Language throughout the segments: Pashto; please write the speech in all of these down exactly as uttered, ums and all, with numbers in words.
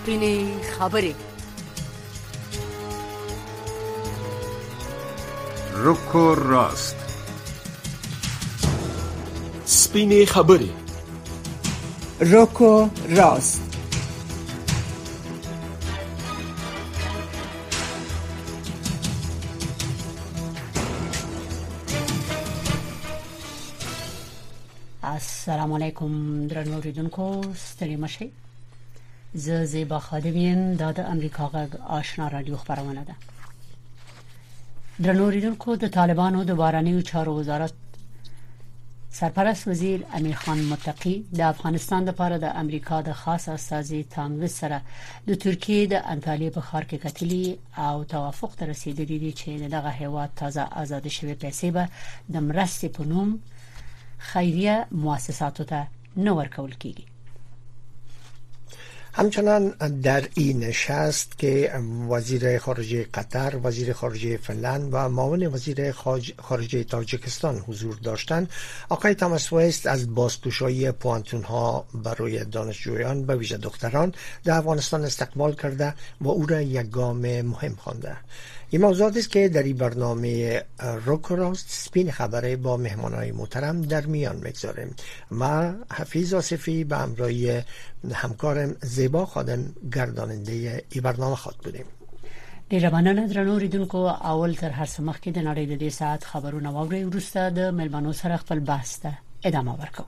سپینې خبرې. روکو راست. سپینې خبرې. روکو راست. السلام علیکم درنو اوریدونکو، ستړي مشئ. زه زیبا خادم یم، دا د امریکا غږ آشنا رادیو خبرونه ده. درنو اوریدونکو، د طالبانو د بهرنیو چارو وزارت سرپرست وزیر امیر خان متقی د افغانستان لپاره د امریکا د خاص استازي تام سره د ترکیه د انټالیه په ښار کې کتلي او توافق ته رسیدلی دي چې دغه هیواد تازه آزاد شوی پیسې به د مرستې په نوم خیریه مؤسساتو ته نه ورکول کیږي. همچنان در این نشست که وزیر خارجه قطر، وزیر خارجه فنلند و معاون وزیر خارجه تاجیکستان حضور داشتند، آقای تامس وست از بازگشایی پوانتون‌ها برای دانشجویان به ویژه دختران در افغانستان استقبال کرده و او را یک گام مهم خوانده. این موضوعاتی است که در این برنامه روکو راست سپین خبره با مهمانای محترم در میان میگذاریم. ما حفیظ آصفی به همراه همکارم زیبا خادم گرداننده این برنامه خود بودیم. ډیره مننه درنو اوریدونکو. اول تر هر څه مخکې د نړۍ د دې ساعت خبرونه واورئ، وروسته د ملمنو سره خپل بحث ته ادامه ورکړو.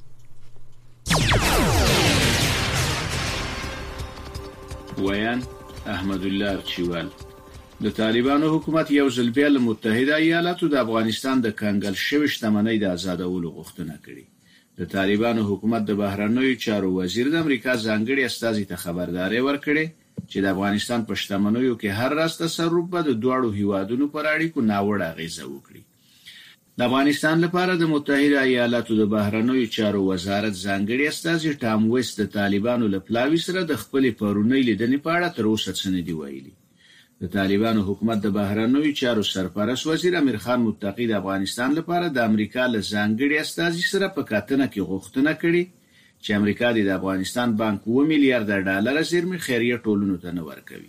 ویان احمد الله ارچیوال. د طالبانو حکومت یو ځل بیا له متحده ایالاتو د افغانستان د کنګل شوی شتمنۍ د آزادولو غوښتنه کړې. د طالبانو حکومت د بهرنیو چارو وزیر د امریکا ځانګړي استازي ته خبرداري ورکړې چې د افغانستان په شتمنیو کې هر راز تصرف به د دوړو هیوادونو پر اړیکو ناوړه اغیزه وکړي. د افغانستان لپاره د متحده ایالاتو د بهرنیو چارو وزارت ځانګړي استازي ټام وست د طالبانو له پلاوي سره د خپل پرونی لیدنې په اړه تر اوسه څه نه دی ویلي. د طالبانو حکومت د بهرنیو چارو سرپرست وزیر امیر خان متقی د افغانستان لپاره د امریکا له ځانګړي استازي سره په کتنه کې غوښتنه کړې چې امریکا د افغانستان بانک و میلیارډ ډالر زیرمې خیریه ټولنو ته نه ورکوي.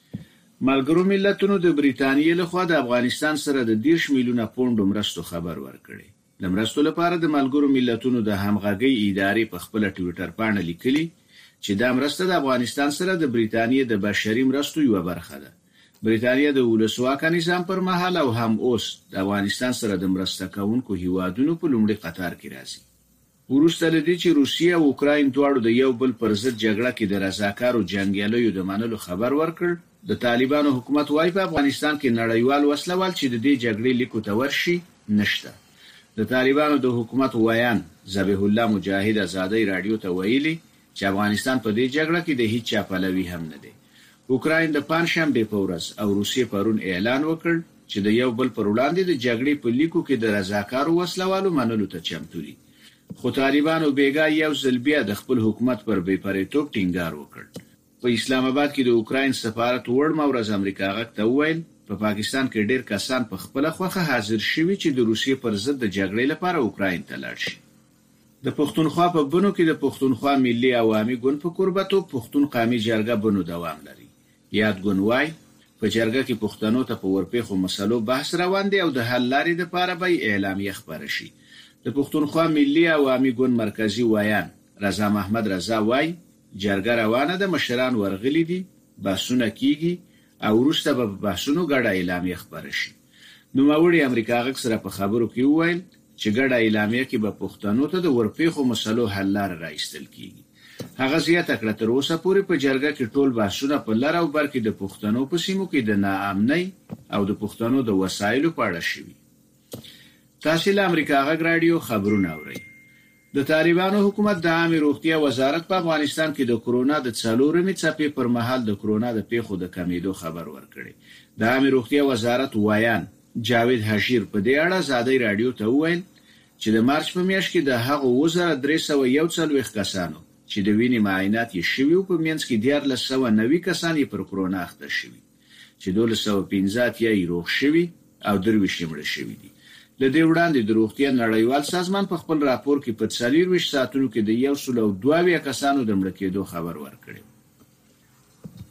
ملګرو ملتونو د بریتانیې لخوا د افغانستان سره د دیرش میلیونه پونډ مرستو خبر ورکړي. د مرستو لپاره د ملګرو ملتونو د همغږي ادارې په خپل ټوئیټر باندې لیکلي چې دا مرسته د افغانستان سره د بریتانیې د بشري مرستو یو برخه ده. بریتانیا د ولسواک نظام پر مهال او هم اوس د افغانستان سره د مرسته کوونکو هیوادونو په لومړي قطار کې راځي. وروسته لدې چې روسیه او اوکراین دواړو د یو بل پر ضد جګړه کې د رضاکارو جنگیالیو د منلو خبر ورکړ، د طالبانو حکومت وايي په افغانستان کې نړیوال وسلوال چې د دې جګړې لیکو ته ورشي نشته. د طالبانو د حکومت ویان ذبیح الله مجاهد ازادي رادیو ته ویلي چې افغانستان په دې جګړه کې د هیڅ چا پلوي هم نه دی. اوکراین د پنځشنبه په ورځ او روسیې پرون اعلان وکړ چې د یو بل پر وړاندې د جګړې په لیکو کې د رضاکارو وسلوالو منلو ته چمتو دي. خو طالبانو بیګا یو ځل بیا د خپل حکومت پر بې پرېتوب ټینګار وکړ. په اسلام آباد کې د اوکراین سفارت وړمه ورځ امریکا غږ ته وویل په پاکستان کې ډېر کسان په خپل خوخه حاضر شوي چې د روسیې پر ضد د جګړې لپاره اوکراین ته لاړ شي. د پښتونخوا په بنو کې د پښتونخوا ملي عوامي ګوند په قربتو پښتون قومي جرګه بنو دوام لري. یاد ګونوای په جرګه کې پښتنو ته په ورپېخو مسلو بحث روان دی او د حل لارې لپاره به اعلامیه خبره شي. د پښتونخوا ملي عوامي ګوند مرکزی ویان رضا محمد رضا وای جرګه روانه ده، مشران ورغلي دي، بحثونه کیږي او وروسته به بحثونو ګډه اعلامیه خبره شي. نوموړي امریکا غږ سره په خبرو کې وویل چې ګډه اعلامیه کې به پښتنو ته د ورپېخو مسلو حل لار راایستل کیږي. هغه زیاته کړه تر اوسه پورې په جرګه کې ټول بحثونه په لر او بر کې د پښتنو په سیمو کې د ناامنۍ او د پښتنو د وسایلو په اړه شوي. تاسو له امریکا غږ رادیو خبرونه اورئ. د طالبانو حکومت د عامه روغتیا وزارت په افغانستان کې د کرونا د څلورمې څپې پر مهال د کرونا د پیښو د کمیدو خبر ورکړي. د عامه روغتیا وزارت وایان جاوید حشیر په دې اړه ازادي رادیو ته وویل چې د مارچ په میاشت کې د هغو وزارت درې سوه یو څلوېښت کسانو چې د وینې معاینات یې شوي او په منځ کې دیارلس سوه نوي کسان یې پر کرونا اخته شوي چې دولس سوه پنځه اتیا یې روغ شوي او درویشت یې مړه شوي دي. له دې وړاندې د روغتیا نړیوال سازمان په خپل راپور کې په څلورویشت ساعتونو کې د یو سل او دوه اویا کسانو د مړه کېدو خبر ورکړی.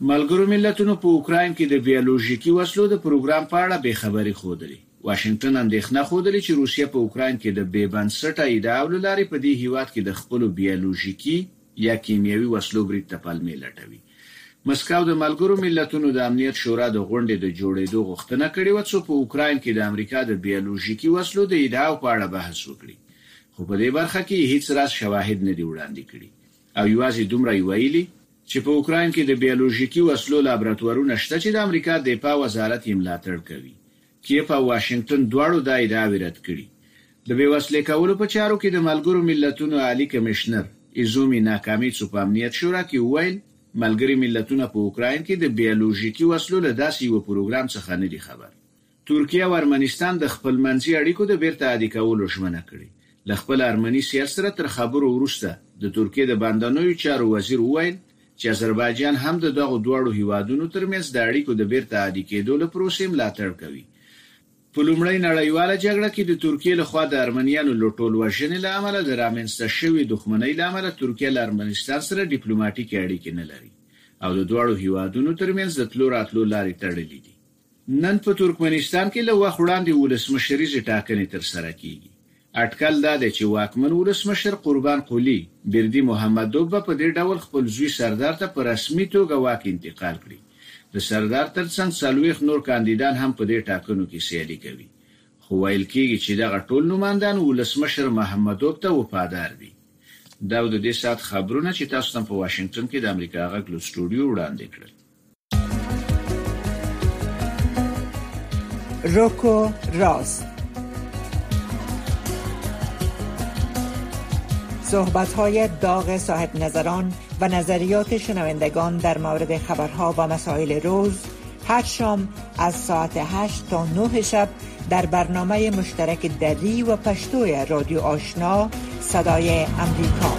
ملګرو ملتونو په اوکراین کې د بیولوژیکي وسلو د پروګرام په اړه به خبري خوده. واشنگټن اندېښنه خوده چې روسیه په اوکراین کې د بې بنسټه ادعاو لري په دې هیواد کې د خپل بیولوژیکي یا کیمیاوي وسلو برید ته پلمې لټوي. مسکو د ملګرو ملتونو د امنیت شورا د غونډې د جوړېدو غوښتنه کړې و چې په اوکراین کې د امریکا د بیولوژیکي وسلو د ادعاو په اړه بحث وکړي. خو په دې برخه کې هیڅ راز شواهد نه دی وړاندې کړي او یوازې دومره ویلي چې په اوکراین کې د بیولوژیکي وسلو لابراتوارونه شته چې د امریکا د دفاع وزارت یې ملاتړ کوي. کیف او واشنگټن دواړو دا ادعاوې رد کړي. د بیوسلې کولو په چارو کې د ملګرو ملتونو عالی کمشنر ایزومی ناکامیتسو په امنیت شورا کې وویل ملګری ملتونه په اوکراین کې د بیولوژیکي وسلو له داسې یو پروګرام څخه نه دي خبر. ترکیه او ارمنستان د خپل منځي اړیکو د بیرته عادي کولو ژمنه کړې. ل خپل ارمني سیاست سره تر خبرو وروسته د ترکیه د باندنوي چارو وزیر وویل چې آذربایجان هم د دغه دوړو هیوادونو ترمنځ د اړیکو د بیرته عادي کېدو لپاره پروسې ملاتړ کوي. په لومړی نړیواله جګړه کې د ترکیه له خوا د ارمنیانو لوټول وژنې له امله د رامنځته شوې دښمنۍ له امله ترکیه له ارمنستان سره ډیپلوماټیکي اړیکې نه لري او د دوړو هیوادونو ترمنځ د تلو راتلو لارې تړلې دي. نن په ترکمنستان کې له وخت وړاندې ولسمشریزې ټاکنې تر سره کیږي. اټکل دا دی چې واکمن ولسمشر قربان قلی بردی محمدوف په دې ډول خپل زوی سردار ته په رسمي توګه واک انتقال کړي. د سردار ترڅنګ څلويخ نور کاندیدان هم په دې ټاکنو کې سیالي کوي. خو ویل کېږي چې دغه ټول نوماندان ولسمشر محمدوف ته وفادار دي. دا د دې سات خبرونه چې تاسو ته په واشنگټن کې د امریکا غږ له سټوډیو وړاندې کړل. روکو راست صحبت‌های داغ صاحب نظران و نظریات شنوندگان در مورد خبرها و مسائل روز هر شام از ساعت هشت تا نه شب در برنامه مشترک دری و پشتوی رادیو آشنا صدای امریکا.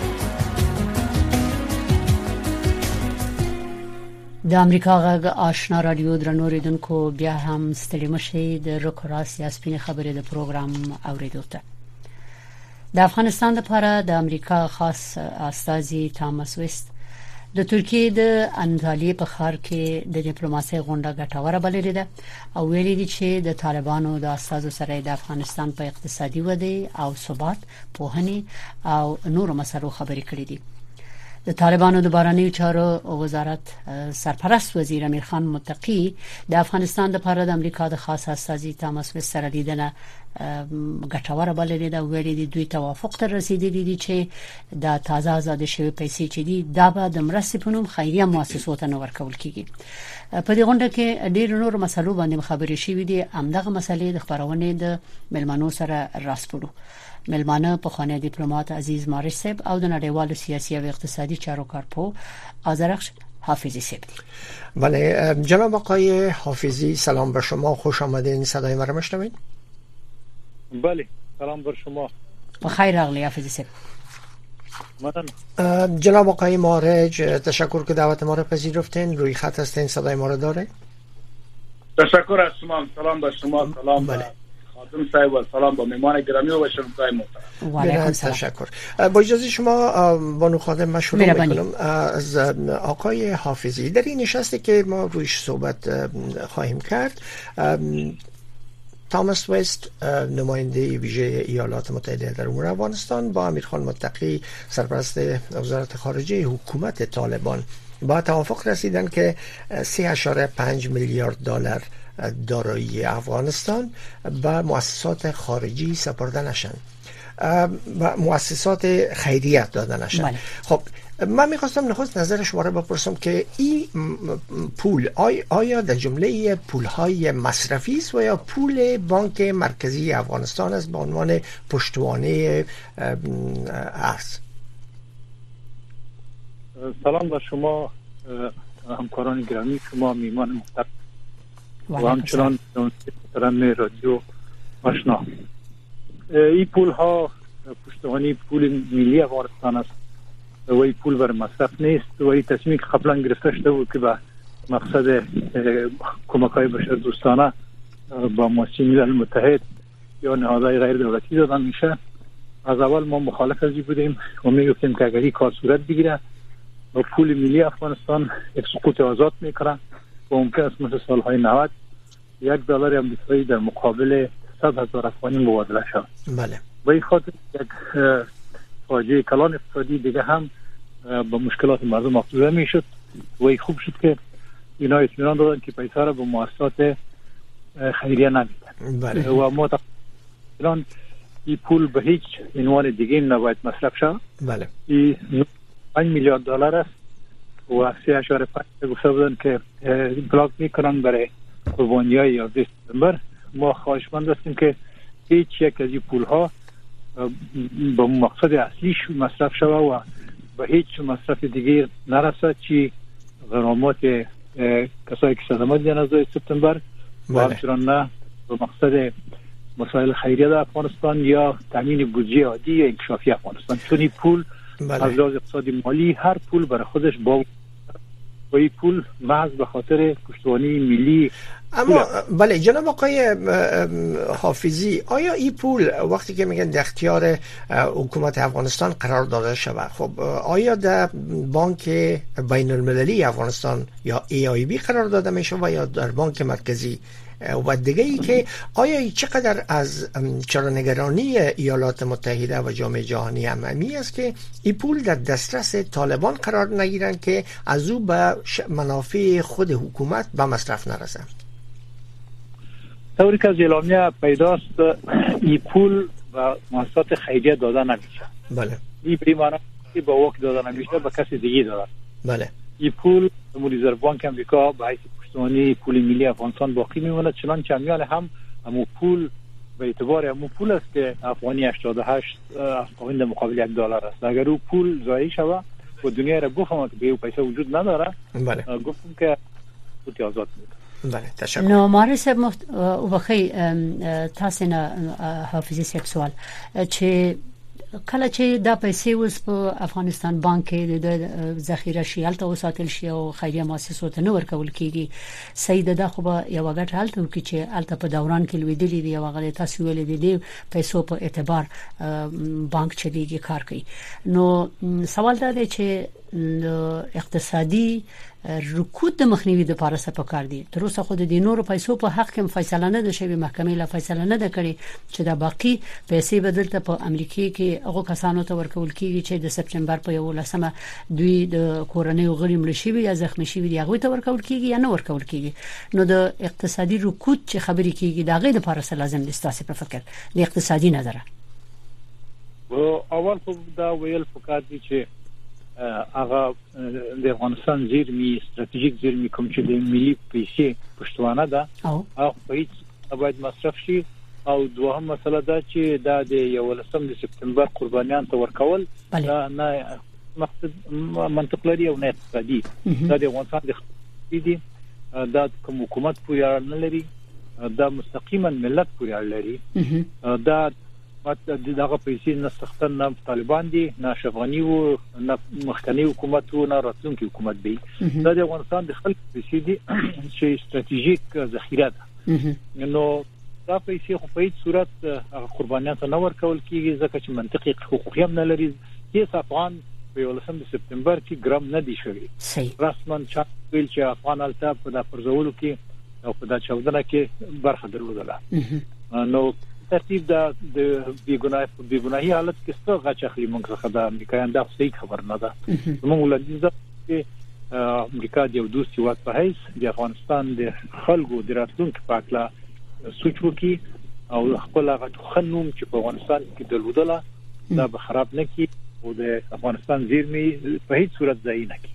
د امریکا غږ آشنا رادیو درنو ریدونکو بیا هم ستړي مشي د روکراس یا سپینې خبرې د پروګرام اوریدو ته. د افغانستان لپاره د امریکا خاص استازي تامس وست د ترکیه د انټالیه په ښار کې د ډیپلوماسۍ غونډه ګټوره بللې ده او ویلي دي چې د طالبانو د استازو سره د افغانستان په اقتصادي ودې او ثبات پوهنې او نورو مسلو خبرې کړې دي. د طالبانو د بهرنیو چارو وزارت سرپرست وزیر امیر خان متقی د افغانستان لپاره د امریکا د خاص استازي تامس وست سره لیدنه ګټوره بللې ده. ویلي دي دوی توافق ته رسیدلی دي چې د تازه آزاد شوی پیسې چې دي دا به د مرستې په نوم خیریه مؤسسو ته نه ورکول کیږي. په دې غونډه کې ډېر نور مسلو باندې خبرې شوې دي. همدغه مسلې د خبرونه د ملمنو سره راسپړو. ملمانه په خانه دیپلومات عزیز مارش صاحب او د نړیوالو سیاسي او اقتصادي چارو کارپو آذرخش حافظی صاحب دي. بله جناب آقای حافظی سلام بر شما، خوش آمدین. صدای ما رو میشنوید؟ بله سلام بر شما. بخیر راغلی حافظی صاحب. ممنون. جناب آقای مارج تشکر که دعوت ما رو پذیرفتین. روی خط هستین، صدای ما رو داره؟ تشکر از شما. سلام بر شما. سلام بله. خادم صاحب و سلام با مهمان گرامی و شنوندگان محترم. و علیکم السلام. تشکر. با اجازه شما بانو خادم من شروع میکنم از آقای حافظی. در این نشستی که ما رویش صحبت خواهیم کرد، تامس وست نماینده ویژه ایالات متحده در امور افغانستان با امیر خان متقی سرپرست وزارت خارجه حکومت طالبان با توافق رسیدن که سه اشاره پنج میلیارد دلار دارایی افغانستان به مؤسسات خارجی سپرده نشن و مؤسسات خیریت داده نشن. بله. خب من میخواستم نخست نظر شما را بپرسم که این پول آیا در جمله پولهای مصرفی است و یا پول بانک مرکزی افغانستان است به عنوان پشتوانه ارز؟ سلام بر شما همکاران گرامی، شما میمان محترم و همچنان محترم رادیو آشنا. این پول ها پشتوانه پول ملی افغانستان است و این پول بر مصرف نیست و این تصمیم که قبلا گرفته شده بود که به مقصد کمک های بشر دوستانه با مؤسسه ملل متحد یا نهادهای غیر دولتی دادن میشه. از اول ما مخالف از این بودیم و میگفتیم که اگر این کار صورت بگیره و پول ملی افغانستان یک سقوط آزاد میکنه و ممکن است مثل سالهای نود یک دلار آمریکایی در مقابل صد هزار افغانی مبادله شود. بله. به این خاطر یک فاجعه کلان اقتصادی دیگه هم با مشکلات مردم افزوده میشد و این خوب شد که اینا اطمینان دادن که پیسه را به مؤسسات خیریه نمیدن. بله. و ما الان این پول به هیچ عنوان دیگه نباید مصرف شود. بله. این پنج میلیارد دلار است و سه اشاره پنج گفته بودن که بلاک میکنن برای قربانیای یازده سپتامبر. ما خواهشمند هستیم که هیچ یک از این پول ها به مقصد اصلیش مصرف شود و به هیچ مصرف دیگه نرسد چی غرامات کسایی که صدمه دیدن از سپتامبر و همچنان نه به مقصد مسائل خیریه در افغانستان یا تامین بودجه عادی یا انکشافی افغانستان. چون این پول بله. از لحاظ اقتصادی مالی هر پول برای خودش با و این پول محض به خاطر پشتوانی ملی. اما بله جناب آقای حافظی، آیا این پول وقتی که میگن در اختیار حکومت افغانستان قرار داده شود، خب آیا در بانک بین المللی افغانستان یا ای آی بی قرار داده میشه و یا در بانک مرکزی؟ و دیگه ای که آیا چقدر از چرانگرانی ایالات متحده و جامعه جهانی هممی است که این پول در دسترس طالبان قرار نگیرن که از او به منافع خود حکومت به مصرف نرسن؟ طوری که از اعلامیه پیداست این پول به مؤسسات خیریه داده نمیشه. بله. این به معنی که به وقت داده نمیشه به کسی دیگه داده. بله. این پول رزرو بانک امریکا به حیث پشتوانی پول ملی افغانستان باقی میمونه، چنانچه میان هم همون پول به اعتبار همون پول است که افغانی هشتاد و هشت افغانی در مقابل یک دلار است. اگر او پول ضایع شود و دنیا را گفتم که به او پیسه وجود نداره، بله. گفتم که سقوط آزاد میده. بله تشکر. نو مارس او بخی تاسو نه حافظي صاحب سوال چې کله چې دا پیسې اوس په افغانستان بانک کې د ذخیره شي هلته وساتل شي او خیریه مؤسسو ته نور کول کیږي سید دا خو به یو غټ حالت وکړي چې هلته په دوران کې لویدلې دی او هغه تاسو ویلې دي پیسو په اعتبار بانک چلیږي کار کوي. نو سوال دا دی چې اقتصادي رکود د مخنیوي لپاره څه پکار دي؟ تر اوسه خو د دینورو پیسو په حق کې فیصله نه ده شوې، محکمې لا فیصله نه ده کړې چې دا باقي پیسې بدلته په امریکا کې هغه کسانو ته ورکول کیږي چې د سپتمبر په یولسمه دوی د کورنۍ غړي مړ شي یا زخمی شي دي هغه ته ورکول کیږي یا نه ورکول کیږي. نو د اقتصادي رکود چې خبرې کیږي دا غي د لپاره څه لازم دي تاسو په فکر د اقتصادي نظر؟ او اول خو دا ویل پکار دي چې هغه د افغانستان زیرمې ستراتیژیک زیرمې کوم چې د ملي پیسې پښتوانه ده او په هیڅ باید مصرف شي. او دوهم مسله دا چې دا د یولسم د سپتمبر قربانیان ته ورکول دا نه مقصد منطق لري او نه اقتصادي. دا د افغانستان د اقتصادي دا کوم حکومت پورې اړه نه لري، دا مستقیما ملت پورې اړه لري. دا دغه پیسې نه سختن نه طالبان دي نه افغاني وو نه مخکنی حکومت وو نه راتلونکي حکومت دی. دا د افغانستان د خلک پیسې دي چې ستراتیژیک ذخیره ده. نو دا پیسې خو په هیڅ صورت قربانیان ته نه ورکول کیږي ځکه چې منطقي حقوق هم نه لري. هیڅ افغان په یولسم د سپتمبر کې ګرام نه دی شوی. رسما چا ویل چې افغان الته په د پرځولو کې او په د چاودنه کې برخه درلودله. نو ترتیب دا د بیګناه په بیګناهي حالت کې څه غچ اخلي موږ څخه د امریکایان دا صحیح خبر نه ده. موږ ولادي چې امریکا د یو دوستي وات په هیڅ د افغانستان د خلکو د راتلونکو په اړه سوچ وکړي او خپل هغه خنوم چې په افغانستان کې درلودله دا به خراب نه کړي او د افغانستان زیرمې په هیڅ صورت ضایع نه کړي.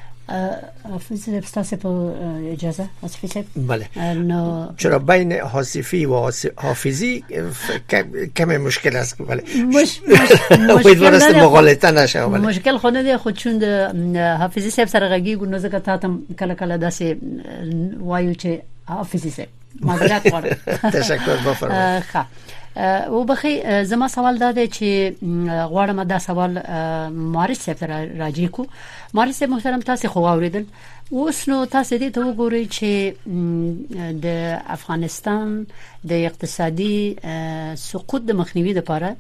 حافظ تاسو په اجازه حافظ بله نو چرا بین حاصفی و حافظی کمی مشکل است بله مش مشکل است مغالطه نشه بله مشکل خو نه دی خو چون د حافظی صاحب سره غږی ګنو زکه تاسو کله کله داسې وایو چې حافظی صاحب معذرت غواړم. تشکر بفرمایئ. ښه او بخي زما سوال دا دی چې غواړم دا سوال مارس صاحب راځي کو مارس صاحب محترم تاسو خو اوریدل اوس نو تاسو دې ته وګورئ چې د افغانستان د اقتصادي سقوط د مخنیوي لپاره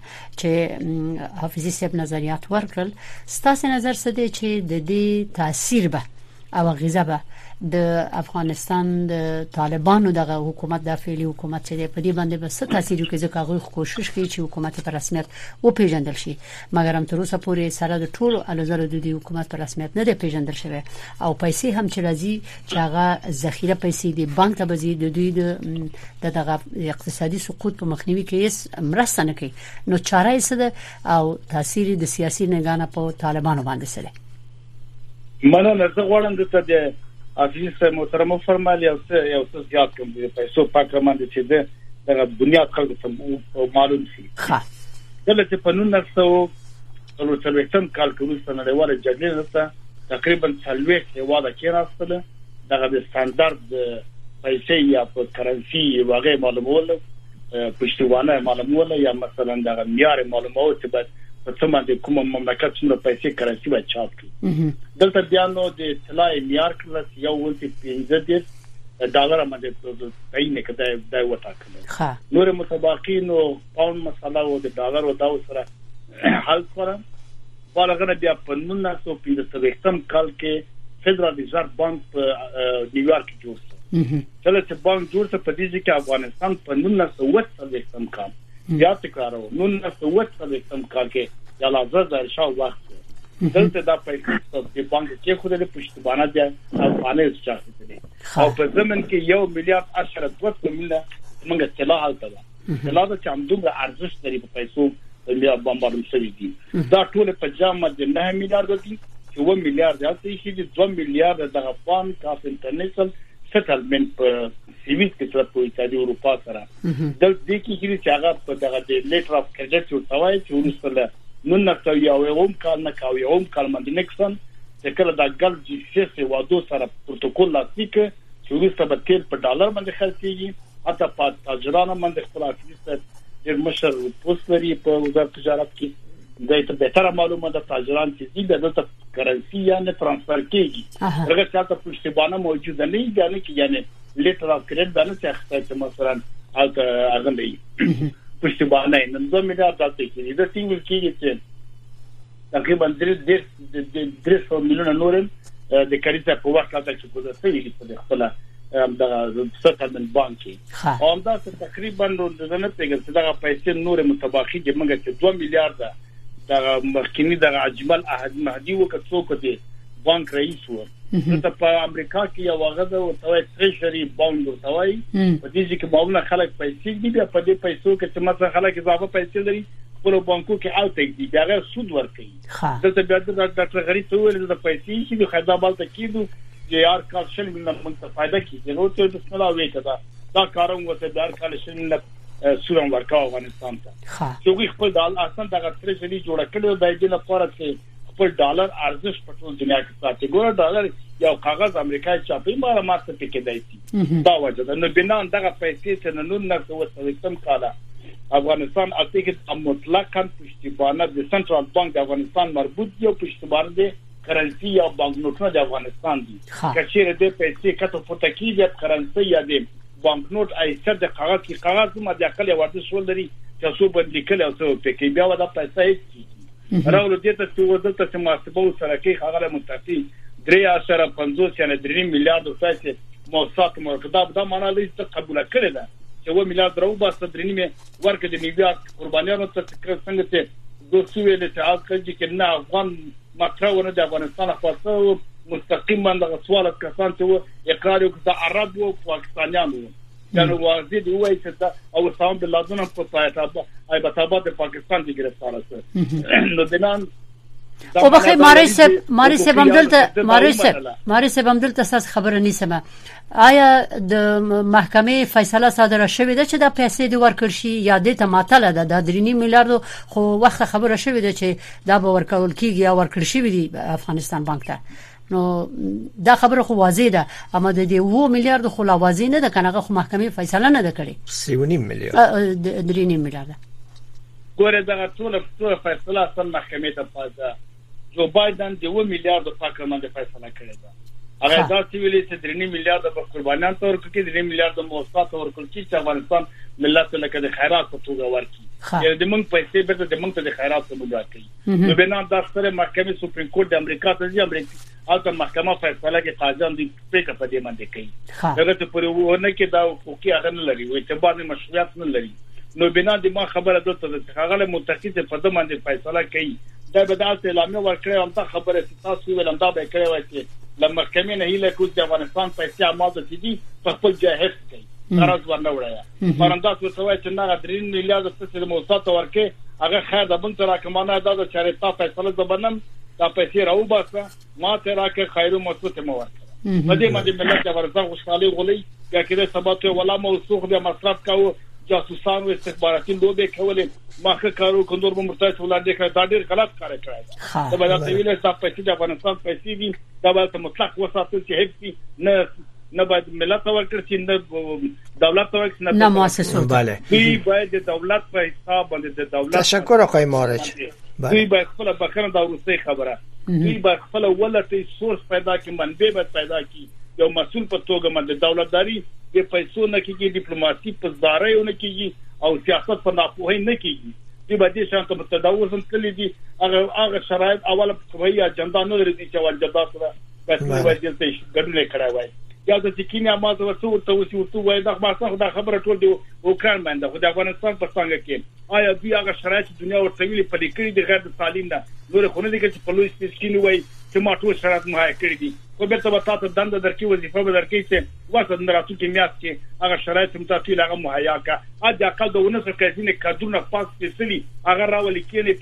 چې حافظي صاحب نظریات ورکړل ستاسو نظر څه دی چې د دې تاثیر به او غذا به د افغانستان د طالبانو دغه حکومت د فعلی حکومت چې په دې باندې به څه تاثیر وکړي ځکه هغه کوشش کوي چې حکومت په رسمیت او پیژندل شي مګر هم تر اوسه پورې سره د ټولو الوزارو د حکومت په رسمیت نه دی پیژندل شوی او پیسې هم چې راځي چې هغه ذخیره پیسې د بانک ته بزي د دوی د دغه اقتصادي سقوط په مخنیوي کې هیڅ مرسته نه کوي نو چاره یې څه ده او تاثیر د سیاسي نگانه په طالبانو باندې څه دی مننه زه غواړم د عزیز محترم فرمایي او څه یو څه زیات کوم د پیسو پاکه باندې چې د بنیاد خلکو ته معلوم شي ښه دلته چې په نولس سوه څلوېښتم کال کې وروسته نړیواله جګړه وروسته تقریبا څلوېښت هېواد کې راستله دغه د سټانډرډ پیسې یا په کرنسي واغې معلومول پښتوانه معلومول یا مثلا دغه معیار معلومول چې باید په څه باندې کوم مملکت څومره پیسې کرنسي باید چاپ کړي دلته بیا نو د طلای معیار کله یو ولته پنځه دېرش ډالر باندې تعین کړه دا وټاکل نور متباقین او پاوند مساله او د ډالر او دا سره حل کړه بالاغه بیا په نولس سوه پنځه څلوېښتم کال کې فدرال ریزرو بانک په نیویارک کې جوړ شو کله چې بانک جوړ شو په دې کې افغانستان په نولس سوه اوه څلوېښتم کال یا تکرارو نولس سوه اوه څلوېښتم کال کې د لازر شاه وخت دلته دا پیسې د بانک کې خو د پښتوانه د افغانستان څخه دي او په زمن کې یو میلیارډ اشاره دوه میلیونه موږ طلا حالت ده طلا د چمدومره ارزښت لري په پیسو بیا بمبارم شوی دي دا ټول په جامه د نه میلیارډ دي چې و میلیارډ هلته شي د دوه میلیارډ د افغان کاف انټرنیشنل سیټلمنت په سیویس کې تر په ایتالیا اروپا سره د دې کې چې هغه په دغه د لیټر اف کریډټ او توای چې ورسره نن نو یو یوم کال نه کاوه یوم کال باندې نکسن چې کله دا ګل جی سي وادو سره پروتوکول لاسلیک چې ورسره به تیل په ډالر باندې خرڅيږي حتی په تاجرانو باندې خپل افیس د مشر پوسټ لري په وزارت تجارت کې دا ته به تر معلومه ده تاجران چې دې د کرنسي یا نه ترانسفر کیږي هغه چې تاسو پښتوانه موجوده نه دی یعنی کې یعنی لیټر اف کریډټ باندې څه مثلا هغه هغه دی پښتوانه نن دوه میلیارډ تاسو کې دا څنګه کېږي چې تقریبا درې سوه میلیونه نور د کریزه په وخت کې چې په دې کې په خپل د سټلمنت بانکي او دا تقریبا د نه پیګل چې دا پیسې نور متباقي چې موږ چې دوه میلیارډ د مخکینی د اجمل احد مهدی وکړو چې بانک رئیس و ته په امریکا کې یو هغه او توای تریشري بانک ورتوي په دې کې معمولا خلک پیسې دي په دې پیسو کې چې مثلا خلک اضافه پیسې لري په بانکو کې اوټیک دي بیا سود ورکوي دلته بیا د ډاکټر غریب ته ویل د پیسې چې د خدمات ته کیدو چې یار کال شل مليون منځ فائدہ کیږي نو ته بسم الله وکړه دا کاروم وته دار کال شل مليون سورم ورکاو افغانستان ته چې خپل ډالر اصلا دغه تریشري جوړ کړو د دې لپاره چې خپل ډالر ارزښت په ټول دنیا کې ساتي ګور ډالر یو کاغذ امریکایي چاپی ماره ماته پکې دی دا وجه ده نو بنا دغه پیسې چې نن نه څه کاله افغانستان اته کې مطلقاً پښتیبانه د سنټرال بانک د افغانستان مربوط یو پښتیبانه دي کرنسي یا بانک نوټونه د افغانستان دي کچېره د پیسې کته پټه کیږي کرنسي یا د بانک نوټ ایسر د کاغذ کې کاغذ ما د عقل ورته شول لري چې څو باندې کله او څو پکې بیا ودا پیسې هیڅ راول دې ته چې ودلته چې محاسبه سره کې هغه متفقي درې اشاره پنځوس یعنی درې میلیارډ پیسې موثق مرکب دا معنا لري چې قبول کړي ده چې و میلیارډ درو باسه درې نیمه ورکه د نیویارک قربانیانو ته څنګه ته دوه ویل چې هغه چې نه افغان ماکرونه د افغانستان خاصه مستقیم باندې سوالات کسان چې اقرار وکړ د عرب او پاکستانیانو یعنی واضح دی وایي چې او سلام بن لادن په پایتاب ایبتاباد د پاکستان کې گرفتار شو نو دنان او بخیر مارس مارس بمدلته مارس مارس بمدلته اساس خبره نیسمه آیا د محکمه فیصله صادره شوې ده چې د پیسې د ورکړ شي یا د تماتله ده د درې میلیارډ خو وخت خبره شوې ده چې دا به ورکول کیږي یا ورکړ شي دی افغانستان بانک ته نو دا خبره خو واضح ده، اما د دې و میلیارډ خو لا واضح نه ده، کنه خو محکمې فیصله نه ده کړې. سه و نیم میلیارډ درې نیم میلیارډ ګوره دا ټول ټول فیصله اصل محکمې ته پاتې. جو بایدن د و میلیارډ په کارمند فیصله کړې ده. هغه دا چې ویلي چې درې نیم میلیارډ په قربانیان تور کې درې میلیارډ موثقات ورکول چې افغانستان ملت لکه د خیرات په توګه ورکړي. یعنی د موږ پیسې به د موږ ته د خیرات په توګه ورکړي. نو بنا د سره محکمې سپریم کورټ د امریکا ته ځي، امریکا البته محکمه فیصله کې قاضیان دي فکر په دې باندې کوي. هغه ته پرې ونه کې دا حقوقي هغه نه لري، وایي چې باندې مشروعیت نه لري. نو بنا د ما خبره ده چې هغه متخصص په دې باندې فیصله کوي. دا به د اعلانې ورکړې هم ته خبره تاسو ویل هم دا به کړی وای چې لمر کمې نه هیله کوي چې افغانستان پیسې اماده دي په خپل ځای حفظ کړي. قرض ورنه وړایا فرنده څه وایي چې نه درې میلیارډ څه د موثقات ورکې هغه خیر د بنت راکمانه دا چې رتا فیصله زبنم دا پیسې راو باسه ما ته راکې خیرو مثبت مو ورکړه. په دې باندې ملت افغانستان خوشحالي غولي یا کېده سبا ته ولا موثوق د مصرف کاوه جاسوسان او استخباراتي لوبه کولې ماخه کارو کندور به مرتضی ولاندې کړ دا ډېر غلط کار کړی دا به دا ویل چې پیسې د افغانستان پیسې دي دا به مطلق وساتل چې هیڅ نه نه باید ملت ورکړي چې نه دولت ورکړي نه مؤسسات. بله دوی باید د دولت په حساب باندې د دولت. تشکر آقای مارج. دوی باید خپل بخنه دا وروستۍ خبره دوی باید خپل ولته سورس پیدا کړي، منبع باید پیدا کړي، یو مسؤل په توګه باندې دولتداري د پیسو نه کېږي، ډیپلوماسي په زارۍ نه کېږي او سیاست په ناپوهۍ نه کېږي. دې باندې شانته متداول هم کړی دي هغه هغه شرایط اوله کوي اجنډا نه لري چې اول جدا سره پیسې باندې ته ګډلې کړای وای یا د چکینه ماته ورته ورته وسی ورته وای دا خبره دا خبره ټول دی وکړ باندې خو د افغانستان په څنګه کې آیا دوی هغه شرایط دنیا ورته ویلي په لیکري د غیر تعلیم نه نور خو نه دي چې په لوی سپیسکین وای چې ما ټول شرایط مهیا کړی دي خو به ته تاسو دنده درکې وظیفه به درکې چې واسه د راتلونکي میاشت کې هغه شرایط هم تاسو هغه مهیا کا اځه عقل د ونه څه کېنه کډونه پاس سپیشلی هغه راولي کېنه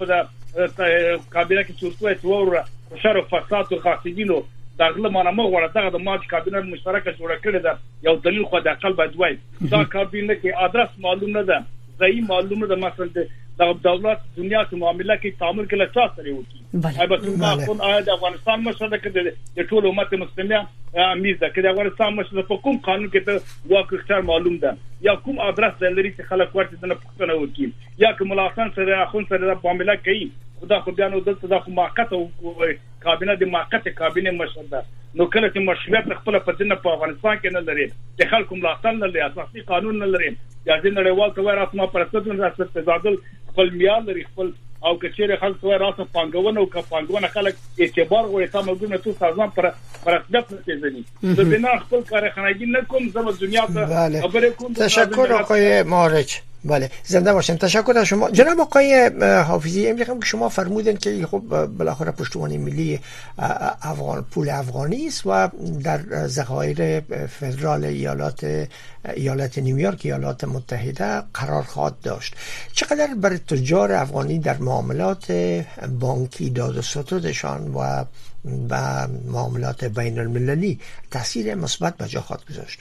په کابینه کې څوستوي چې وره شر فساد او خاصینو داخله مانه مو غواړه دغه د ماج کابینه مشترکه جوړه کړې ده یو دلیل خو د عقل باید وای دا کابینه کې ادرس معلوم نه ده ځای معلوم نه ده مثلا د دولت دنیا کې معاملې کې تعامل کې لا څه سره وکی البته کوم آیا د افغانستان مشرک د ټول امت مسلمه امیر ده چې د افغانستان مشرک په کوم قانون کې ته واقع اختیار معلوم ده یا کوم ادرس لري چې خلک ورته د پښتنه وکی یا کوم ملاحسن سره اخون سره د معاملې کوي خدا خو بیان دلته د موقت او کابینه د موقت کابینه مشرده نو کله چې مشروعیت خپل په دنه په افغانستان کې نه لري د خلکو ملاحسن نه لري اساسي قانون نه لري یا د نړیوال توګه رسمه پرستون راځي تزادل خپل میال لري خپل او کچېره خلک توای راسه پنګونه او کپنګونه خلک اعتبار غوړي تاسو موږ تو سازمان پر پرستګت نه تیزني د بنا خپل کارخانه‌ای نه کوم زمو دنیا ته خبره کوم. تشکر آقای مارج. بله زنده باشین. تشکر از شما جناب آقای حافظی. میگم که شما فرمودن که خب بالاخره پشتوانه ملی افغان پول افغانی است و در ذخایر فدرال ایالات ایالت نیویورک ایالات متحده قرار خواهد داشت. چقدر برای تجار افغانی در معاملات بانکی داد و ستدشان و و معاملات بین المللی تاثیر مثبت به جا خواهد گذاشت؟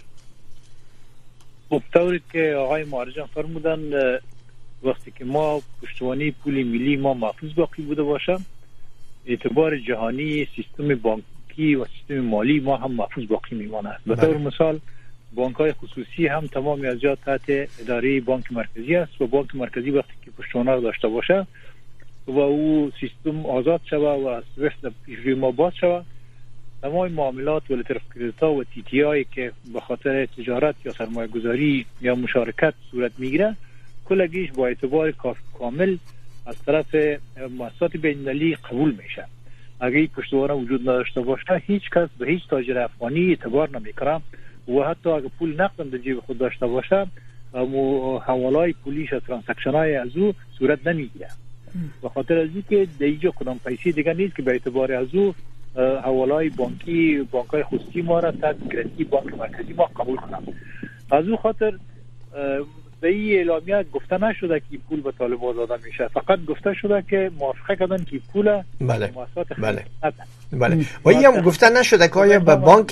خب طوری که آقای مارجان فرمودن وقتی که ما پشتوانه پول ملی ما محفوظ باقی بوده باشه اعتبار جهانی سیستم بانکی و سیستم مالی ما هم محفوظ باقی میماند. به طور مثال بانک‌های خصوصی هم تمام از جا تحت اداره بانک مرکزی است و بانک مرکزی وقتی که پشتوانه داشته باشه و او سیستم آزاد شوه و سویفت پیش روی ما باز شوه تمام معاملات و لتر کردیتا و تی تی آی که به خاطر تجارت یا سرمایه گذاری یا مشارکت صورت میگیره کلگیش با اعتبار کامل از طرف مؤسسات بین‌المللی قبول میشه. اگه این پشتوانه وجود نداشته باشه هیچ کس به هیچ تاجر افغانی اعتبار نمیکنه و حتی اگه پول نقد در جیب خود داشته باشه حوالای پولیش و ترانزکشن‌های از او صورت نمیگیره. به خاطر از اینکه در اینجا کدام پیسه دیگه نیست که به اعتبار از او حوالای بانکی بانک‌های خصوصی ما را تحت گرفتی بانک مرکزی ما قبول کنم. از او خاطر به این اعلامیه گفته نشده که پول به طالبان داده میشه، فقط گفته شده که موافقه کردن که پول بله بله بله و این هم گفته نشده که آیا به بانک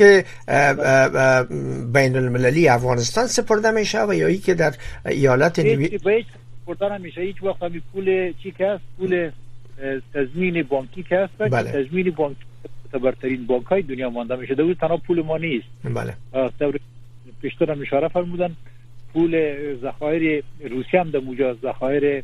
بین المللی افغانستان سپرده میشه و یا ای که در ایالت نیویورک به هیچ سپرده نمیشه. هیچ وقت پول چی که است پول تضمین بانکی که است بله. تضمین بانکی معتبرترین بانک‌های دنیا مانده میشه. دوست تنها پول ما نیست. بله. دور پیشتر هم اشاره فرمودن پول ذخایر روسیه هم در موجه، ذخایر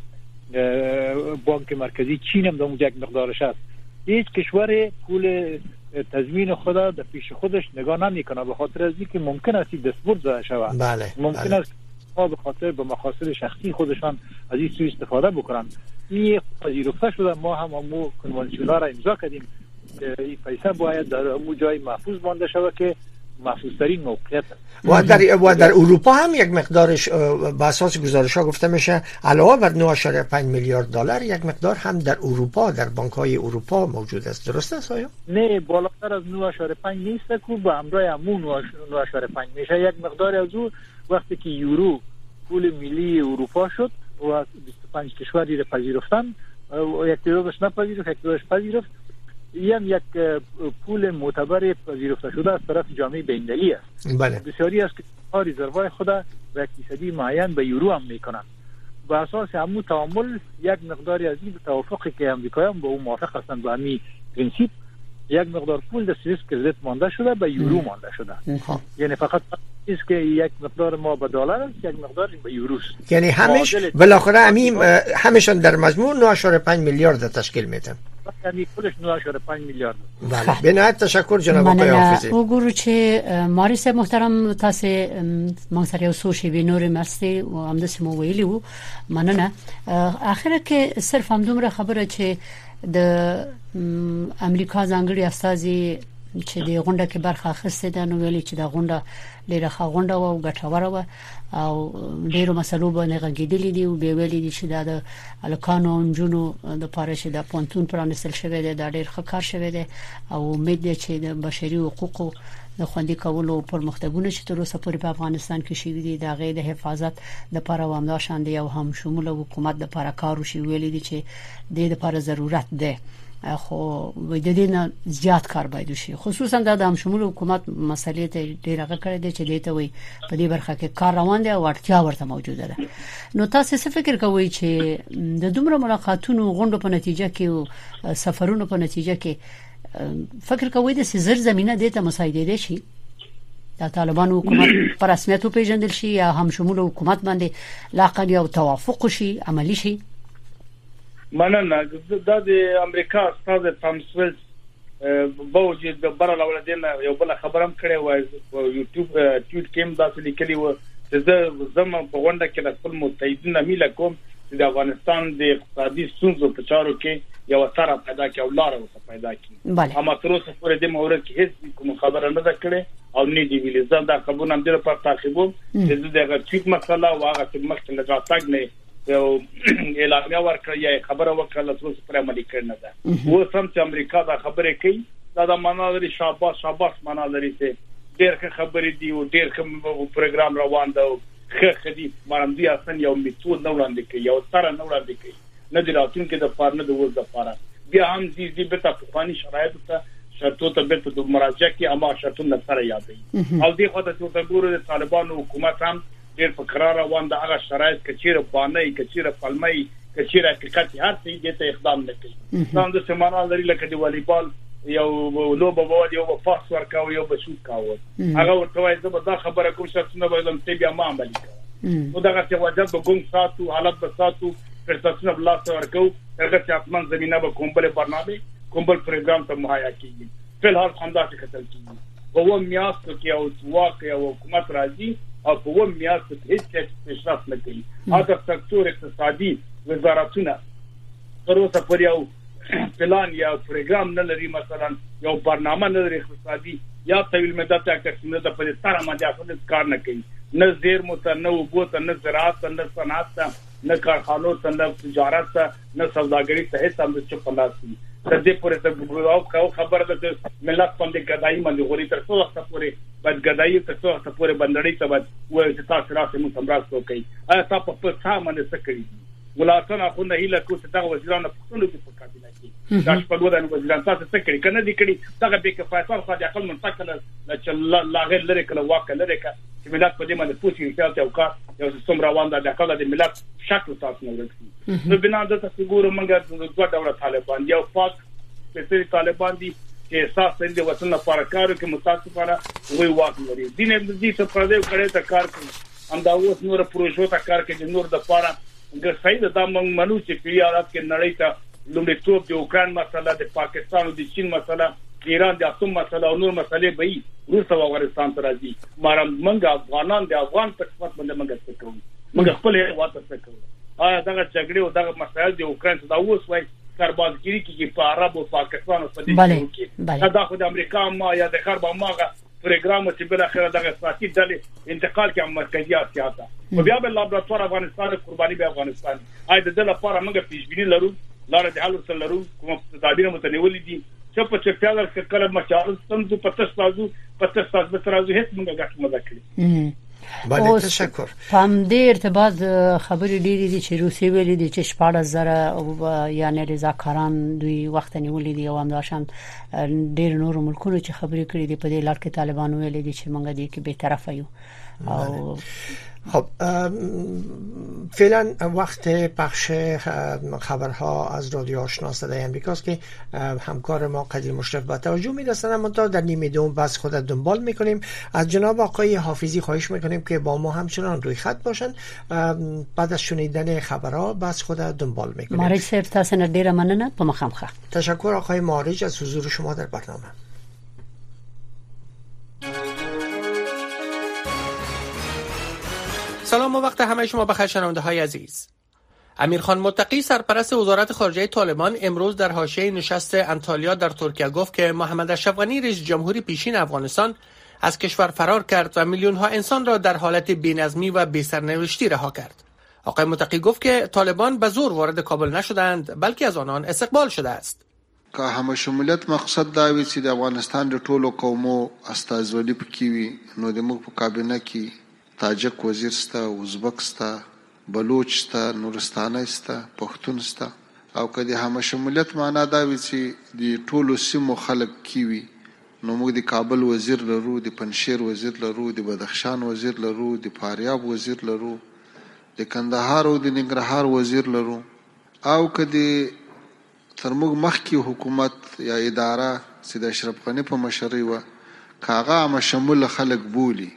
بانک مرکزی چین هم در موجه یک مقدارش است. هیچ کشور پول تضمین خود در پیش خودش نگاه نمیکنه، به خاطر از اینکه ممکن است دستبرد زده شود. بله. ممکن بله. است به خاطر به مقاصد شخصی خودشان از این سوء استفاده بکنن. این پذیرفته شده، ما هم امو کنوانسیون‌ها را امضا کردیم که این پیسه باید در اون جای محفوظ مانده شود که محفوظ ترین موقعیت است. و در و در اروپا هم یک مقدارش به اساس گزارش‌ها گفته میشه علاوه بر نه و پنج میلیارد دلار یک مقدار هم در اروپا در بانک‌های اروپا موجود است. درست است آیا؟ نه، بالاتر از نه و پنج نیست که به همراه همون نه و پنج میشه. یک مقدار از او وقتی که یورو پول ملی اروپا شد و بیست و پنج کشوری را پذیرفتن و یک تعدادش نپذیرفت، یک تعدادش پذیرفت، این هم یک پول معتبر پذیرفته شده از طرف جامعه بین‌المللی است. بله. بسیاری از کشورها رزروهای خود به یک فیصدی معین به یورو هم میکنن. به اساس همون تعامل یک مقداری از این توافقی که امریکایان با اون موافق هستند به همین پرینسیپ، یک مقدار پول در سوئیس کردیت مانده شده به یورو مانده شده. یعنی فقط است که یک مقدار ما به دلار است، یک مقدار به یورو است. یعنی همش بالاخره همین همشون در مجموع نه و پنج میلیارد تشکیل میدن. یعنی خودش نه و پنج میلیارد. بله. به نهایت تشکر جناب آقای حافظی. وګورو چې مارس محترم تاسو مونږ سره یو څو شی به نور مسته او هم د سمو ویلی وو مننه. اخره کې صرف هم دومره خبره چې د امریکا ځانګړي استازي چې د غونډه کې برخه اخیسته ده نو ویلي چې د غونډه ډیره ښه غونډه او ګټوره و او ډیرو مسلو باندې غږیدلې دي او به ویلي دي چې د الکانو جنونو د پارشه د پونتون پرانستل شوی دی، د ډیر ښه کار شوی دی او امید دی چې د بشري حقوقو د خوندي کولو پرمختګونه چې تر اوسه پورې په افغانستان کې شوي دي د غي د حفاظت د لپاره وامدا شاندې او هم شمول حکومت د لپاره کار وشي. ویلي دي چې د دې لپاره ضرورت ده خو د دې نه زیات کار باید وشي، خصوصا د هم شمول حکومت مسلې ته ډیره کړې ده چې دته وي په دې برخه کې کار روان دی او اړتیا ورته موجوده ده. نو تاسو څه فکر کوئ چې د دومره ملاقاتونو غونډو په نتیجه کې او سفرونو په نتیجه کې فکر کوئ د سزر زمينه دته مساعده دي شي د طالبانو حکومت پر رسمیت پیژندل شي یا هم شمول حکومت باندې لاقل یو توافق شي عملی شي؟ مننه. دا د امریکا استاد تامسویل باوجود د برل اولادین یو بل خبرم کړي و او یوټیوب ټویټ کې دا څه لیکلي و چې زم په غونډه کې د خپل متحدین میله کوم چې د افغانستان د اقتصادي ستونزو په چارو کې یو اثر پیدا کړي او لار ورته پیدا کړي. اما تر اوسه پورې د مورد کې هیڅ کوم خبره نه ده کړې او نه دی ویلي. زه دا خبرونه هم ډېر په تعقیبوم چې دغه ټویټ مسله او هغه چې مخکې له راتګ نه یو اعلامیه ورکړه یا خبره وکړه تر اوسه پورې عملي کړې نه ده. و سم چې امریکا دا خبره کوي دا د معنا لري شاباش شاباش معنا لري چې ډېر ښه خبرې دي او ډېر ښه پروګرام روان دی او ښه خدي مرام دي اصلا یو میتود نه وړاندې کوي یو سره نه وړاندې کوي نه دی راتونکو د پاره نه د وز د پاره بیا هم دي دي به تاسو فاني شرایط ته شرطو ته به د مراجعه کې اما شرطونه سره یادې او دی خو ته چې وګورئ د طالبانو حکومت هم ډېر په قرار روان د هغه شرایط کچیره باندې کچیره فلمي کچیره حقیقت هر څه دې ته اقدام نه کوي. څنګه د سیمانه لري لکه د والیبال یو لوبه وو یو پاس ورکاو یو بشوت کاوه هغه ورته وایي زه به دا خبره کوم چې څنګه به لم ته بیا ما عملي کوم نو دا چې وجب به ګون ساتو حالت به ساتو پرستاسونه بل څه ورکو هغه چې اتمن زمينه به کوم بل برنامه کوم بل پروګرام ته مهیا کیږي. فل هر خندا څخه کتل کیږي په و میاست کې او واقع او حکومت راځي او په و میاست کې هیڅ پیشرفت نه کوي. هغه سکتور اقتصادي وزارتونه تر اوسه پورې یو پلان یا پروګرام نه لري، مثلا یو برنامه نه لري اقتصادي یا طویل مدت اکټینه د په ستاره باندې افغان کار نه کوي، نه زیر مو ته نه وګو ته نه زراعت نه صنعت نه کارخانو ته نه تجارت نه سوداګري ته هیڅ هم څه پلاس د دې پورې ته او خبره ده ملت باندې ګدایي باندې غوري تر څو وخت پورې باید ګدایي تر څو وخت پورې بندړی ته باید وایي چې تاسو راځئ موږ سمراستو کوي. آیا تاسو په څه باندې څه کړی دي؟ ولاتونه خو نه هیله کو چې دا وزیرانو په ټولو کې په کابینه کې دا شپږ ودان وزیران تاسو څه کړی کنه دي کړی دا به کې فیصل خو د عقل منتقل چې لا غیر لري کله واقع لري چې ملت په دې باندې پوښتنه کوي او کا یو سم روان ده د عقل د ملت شکل تاسو نه ورکړي. نو بنا د تاسو ګورو موږ د دوه ډول طالبان یو پاک سپیشل طالبان دي چې احساس دې وطن لپاره کار کوي متاسفانه وی واک لري دین دې څه پر دې کړه ته کار کوي هم دا اوس نور پروژو ته کار کوي نور د لپاره ګرځي دا موږ منو چې پیارات کې نړۍ ته لومړیتوب د اوکران مسله د پاکستان او د چین مسله د ایران د اتوم مسله او نور مسلې به وي روس او افغانستان ته راځي مارم موږ افغانان د افغان په خدمت باندې موږ څه کوو موږ خپل هیواد ته څه کوو آیا دا جګړه او دا مسایل د اوکران ته دا اوس وایي کاربازګری کې په عرب او پاکستان په دې کې دا خو د امریکا ما یا د غرب ماغه پروګرام چې بل اخر دغه ساتي د انتقال کې مرکزی اسیا ته او بیا بل لابراتوار افغانستان قرباني به افغانستان آی د دل لپاره موږ پیشبینی لرو لاره د حل سره لرو کوم تدابیر متنوع دي چې په چپیاله کې کله مشارل ستاسو پته تاسو پته تاسو به تاسو هیڅ موږ غاښ مذاکره بله تشکر پام دې ارتباط خبرې ډېری دي چې روسي ویلي دي چې شپږ زره او یعنی رضاکاران دوی وخت نیولې دي او همداشان ډېر نور ملکونو چې خبرې کړې دي په دې لړ کې طالبان ویلي دي چې موږ دې کې به طرف یو او خب فعلا وقت پخش خبرها از رادیو آشنا صدای امریکاست که همکار ما قدیر مشرف با توجه میرسن، اما تا در نیمه دوم بس خود دنبال میکنیم. از جناب آقای حافظی خواهش میکنیم که با ما همچنان روی خط باشن. بعد از شنیدن خبرها بس خود دنبال میکنیم. مارج صاحب تاسو نه ډیره مننه په مخامخه. تشکر آقای مارج از حضور شما در برنامه. سلام و وقت همه شما بخیر شنونده های عزیز. امیرخان متقی سرپرست وزارت خارجه طالبان امروز در حاشیه نشست انطالیا در ترکیه گفت که محمد اشرف غنی رئیس جمهوری پیشین افغانستان از کشور فرار کرد و میلیون ها انسان را در حالت بی‌نظمی و بی‌سرنوشتی رها کرد. آقای متقی گفت که طالبان به زور وارد کابل نشدند بلکه از آنان استقبال شده است. که همه شمولیت مقصد دا وي چې د افغانستان د ټولو قومو استازولي پکې وي، نو د موږ په کابینه کې تاجک وزیر ستا، ازبک ستا، بلوچ ستا، نورستاني ستا، پښتون ستا، او که د همه شمولیت معنا دا وي چې د ټولو سیمو خلک کې وي، نو موږ د کابل وزیر لرو، د پنشیر وزیر لرو، د بدخشان وزیر لرو، د فاریاب وزیر لرو، د کندهار او د ننګرهار وزیر لرو، او که د تر موږ مخکې حکومت یا اداره چې د اشرف غني په مشرۍ وه که هغه عامه شموله خلک بولي،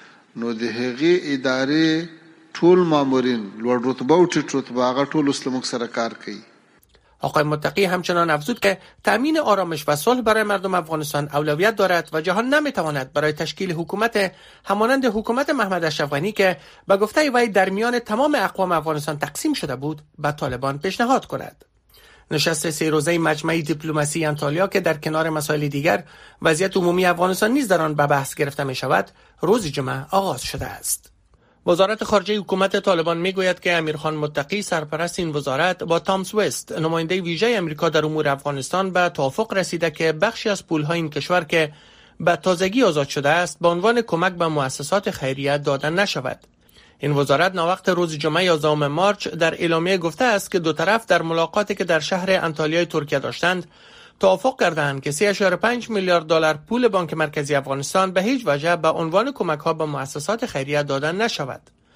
نو د هغې ادارې ټول مامورین لوړ رتبه او ټیټ رتبه هغه ټول اوس له موږ سره کار کوي. آقای متقی همچنان افزود که تامین آرامش و صلح برای مردم افغانستان اولویت دارد و جهان نمیتواند برای تشکیل حکومت همانند حکومت محمد اشرف غنی که به گفته وی در میان تمام اقوام افغانستان تقسیم شده بود به طالبان پیشنهاد کند. نشست سه روزه مجمع دیپلماسی انطالیا که در کنار مسائل دیگر وضعیت عمومی افغانستان نیز در آن به بحث گرفته می شود روز جمعه آغاز شده است. وزارت خارجه حکومت طالبان می گوید که امیرخان متقی سرپرست این وزارت با تامس وست نماینده ویژه امریکا در امور افغانستان به توافق رسیده که بخشی از پولهای این کشور که به تازگی آزاد شده است به عنوان کمک به مؤسسات خیریه داده نشود. این وزارت ناوقت روز جمعه یازدهم مارچ در اعلامیه گفته است که دو طرف در ملاقاتی که در شهر انطالیای ترکیه داشتند توافق کردند که سه ممیز پنج میلیارد دلار پول بانک مرکزی افغانستان به هیچ وجه به عنوان کمک‌ها به مؤسسات خیریه داده نشود.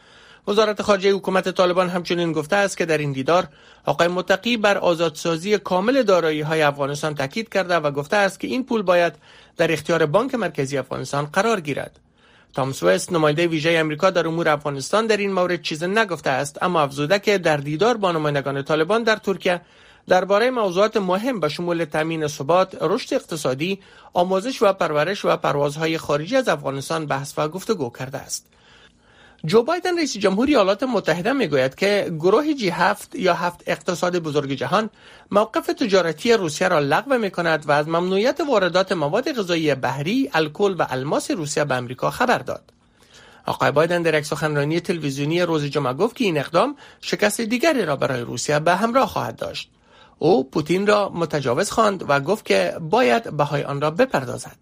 وزارت خارجه حکومت طالبان همچنین گفته است که در این دیدار آقای متقی بر آزادسازی کامل دارایی‌های افغانستان تاکید کرده و گفته است که این پول باید در اختیار بانک مرکزی افغانستان قرار گیرد. تامس وست نماینده ویژه امریکا در امور افغانستان در این مورد چیزی نگفته است، اما افزوده که در دیدار با نمایندگان طالبان در ترکیه درباره موضوعات مهم به شمول تامین ثبات، رشد اقتصادی، آموزش و پرورش و پروازهای خارجی از افغانستان بحث و گفتگو کرده است. جو بایدن رئیس جمهوری ایالات متحده میگوید که گروه جی هفت یا هفت اقتصاد بزرگ جهان موقف تجارتی روسیه را لغو می‌کند و از ممنوعیت واردات مواد غذایی بحری، الکل و الماس روسیه به آمریکا خبر داد. آقای بایدن در یک سخنرانی تلویزیونی روز جمعه گفت که این اقدام شکست دیگری را برای روسیه به همراه خواهد داشت. او پوتین را متجاوز خواند و گفت که باید بهای آن را بپردازد.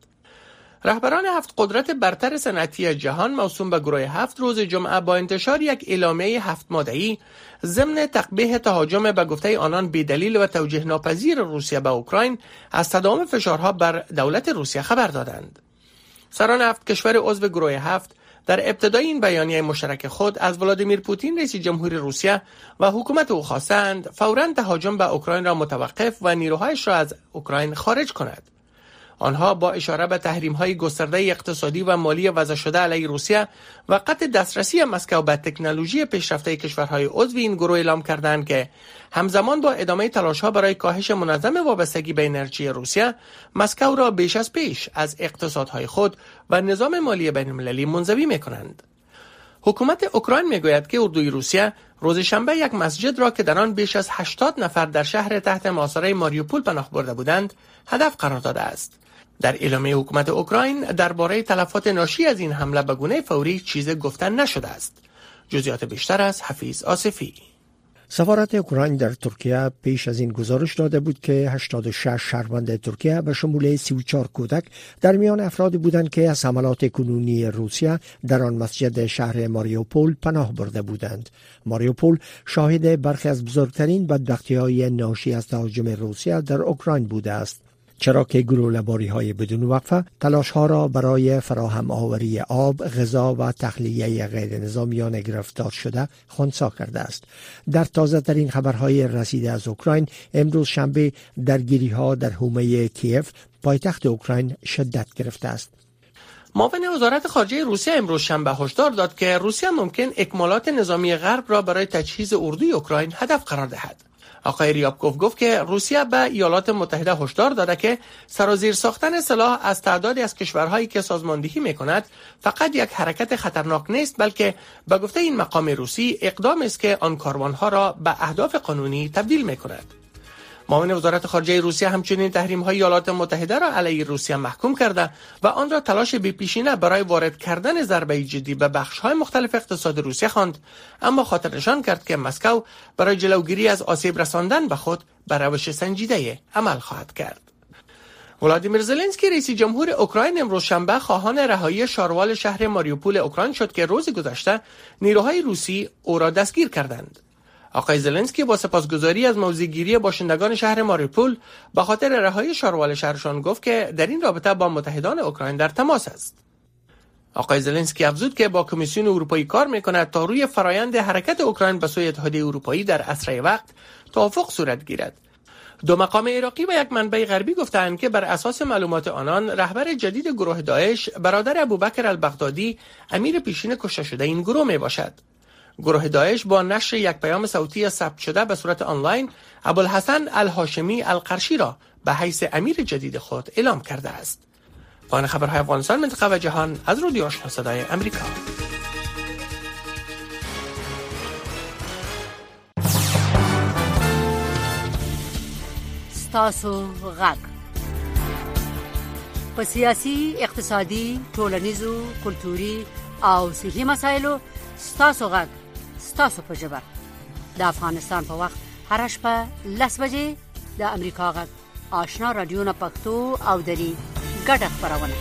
رهبران هفت قدرت برتر صنعتی جهان موسوم به گروه هفت روز جمعه با انتشار یک اعلامیه هفت ماده‌ای ضمن تقبیح تهاجم به گفته آنان بی‌دلیل و توجیه ناپذیر روسیه به اوکراین از تداوم فشارها بر دولت روسیه خبر دادند. سران هفت کشور عضو گروه هفت در ابتدای این بیانیه مشترک خود از ولادیمیر پوتین رئیس جمهوری روسیه و حکومت او خواستند فوراً تهاجم به اوکراین را متوقف و نیروهایش را از اوکراین خارج کند. آنها با اشاره به تحریم‌های گسترده اقتصادی و مالی وضع شده علیه روسیه و قطع دسترسی مسکو به تکنولوژی پیشرفته کشورهای عضو این گروه اعلام کردند که همزمان با ادامه تلاش‌ها برای کاهش منظم وابستگی به انرژی روسیه، مسکو را بیش از پیش از اقتصادهای خود و نظام مالی بین‌المللی منزوی می‌کنند. حکومت اوکراین میگوید که اردوی روسیه روز شنبه یک مسجد را که در آن بیش از هشتاد نفر در شهر تحت محاصره ماریوپول پناه برده بودند هدف قرار داده است. در اعلامیه حکومت اوکراین درباره تلفات ناشی از این حمله به گونه فوری چیزی گفته نشده است. جزئیات بیشتر از حفیظ آصفی. سفارت اوکراین در ترکیه پیش از این گزارش داده بود که هشتاد و شش شهروند ترکیه به شمول سی و چهار کودک در میان افرادی بودند که از حملات کنونی روسیه در آن مسجد شهر ماریوپول پناه برده بودند. ماریوپول شاهد برخی از بزرگترین بدبختی‌های ناشی از تهاجم روسیه در اوکراین بوده است، چرا که گلوله‌باری‌های بدون وقفه تلاش‌ها را برای فراهم آوری آب، غذا و تخلیه غیر نظامیان گرفتار شده خنثی کرده است. در تازه‌ترین خبرهای رسیده از اوکراین، امروز شنبه درگیری‌ها در حومه کیف، پایتخت اوکراین، شدت گرفته است. معاون وزارت خارجه روسیه امروز شنبه هشدار داد که روسیه ممکن اکمالات نظامی غرب را برای تجهیز اردوی اوکراین هدف قرار دهد. آقای ریابکوف گفت که روسیه به ایالات متحده هشدار داده که سرازیر ساختن سلاح از تعدادی از کشورهایی که سازماندهی می‌کند فقط یک حرکت خطرناک نیست، بلکه به گفته این مقام روسی اقدامی است که آن کاروانها را به اهداف قانونی تبدیل می‌کند. معاون وزارت خارجه روسیه همچنین تحریم‌های ایالات متحده را علیه روسیه محکوم کرده و آن را تلاش بی‌پیشینه برای وارد کردن ضربه جدی به بخش‌های مختلف اقتصاد روسیه خواند، اما خاطرنشان کرد که مسکو برای جلوگیری از آسیب رساندن به خود به روش سنجیده عمل خواهد کرد. ولادیمیر زلنسکی رئیس جمهور اوکراین امروز شنبه خواهان رهایی شاروال شهر ماریوپول اوکراین شد که روز گذشته نیروهای روسی او را دستگیر کردند. آقای زلنسکی با سپاسگزاری از موضع‌گیری باشندگان شهر ماریوپول به خاطر رهایی شاروال شهرشان گفت که در این رابطه با متحدان اوکراین در تماس است. آقای زلنسکی افزود که با کمیسیون اروپایی کار می‌کند تا روی فرایند حرکت اوکراین به سوی اتحادیه اروپایی در اسرع وقت توافق صورت گیرد. دو مقام عراقی و یک منبع غربی گفتند که بر اساس معلومات آنان رهبر جدید گروه داعش برادر ابوبکر البغدادی امیر پیشین کشته شده این گروه میباشد. گروه داعش با نشر یک پیام صوتی ثبت شده به صورت آنلاین ابوالحسن الهاشمی القرشی را به حیث امیر جدید خود اعلام کرده است. پایان خبرهای افغانستان، منطقه و جهان از رادیو آشنا صدای امریکا. ستاسو غږ په سیاسي، اقتصادي، ټولنیزو، کلتوري او صحي مسایلو ستاسو غږ ستاسو په ژبه د افغانستان په وخت هر شپه لس بجې د امریکا غږ آشنا رادیو نه پښتو او دری ګډه خبرونه.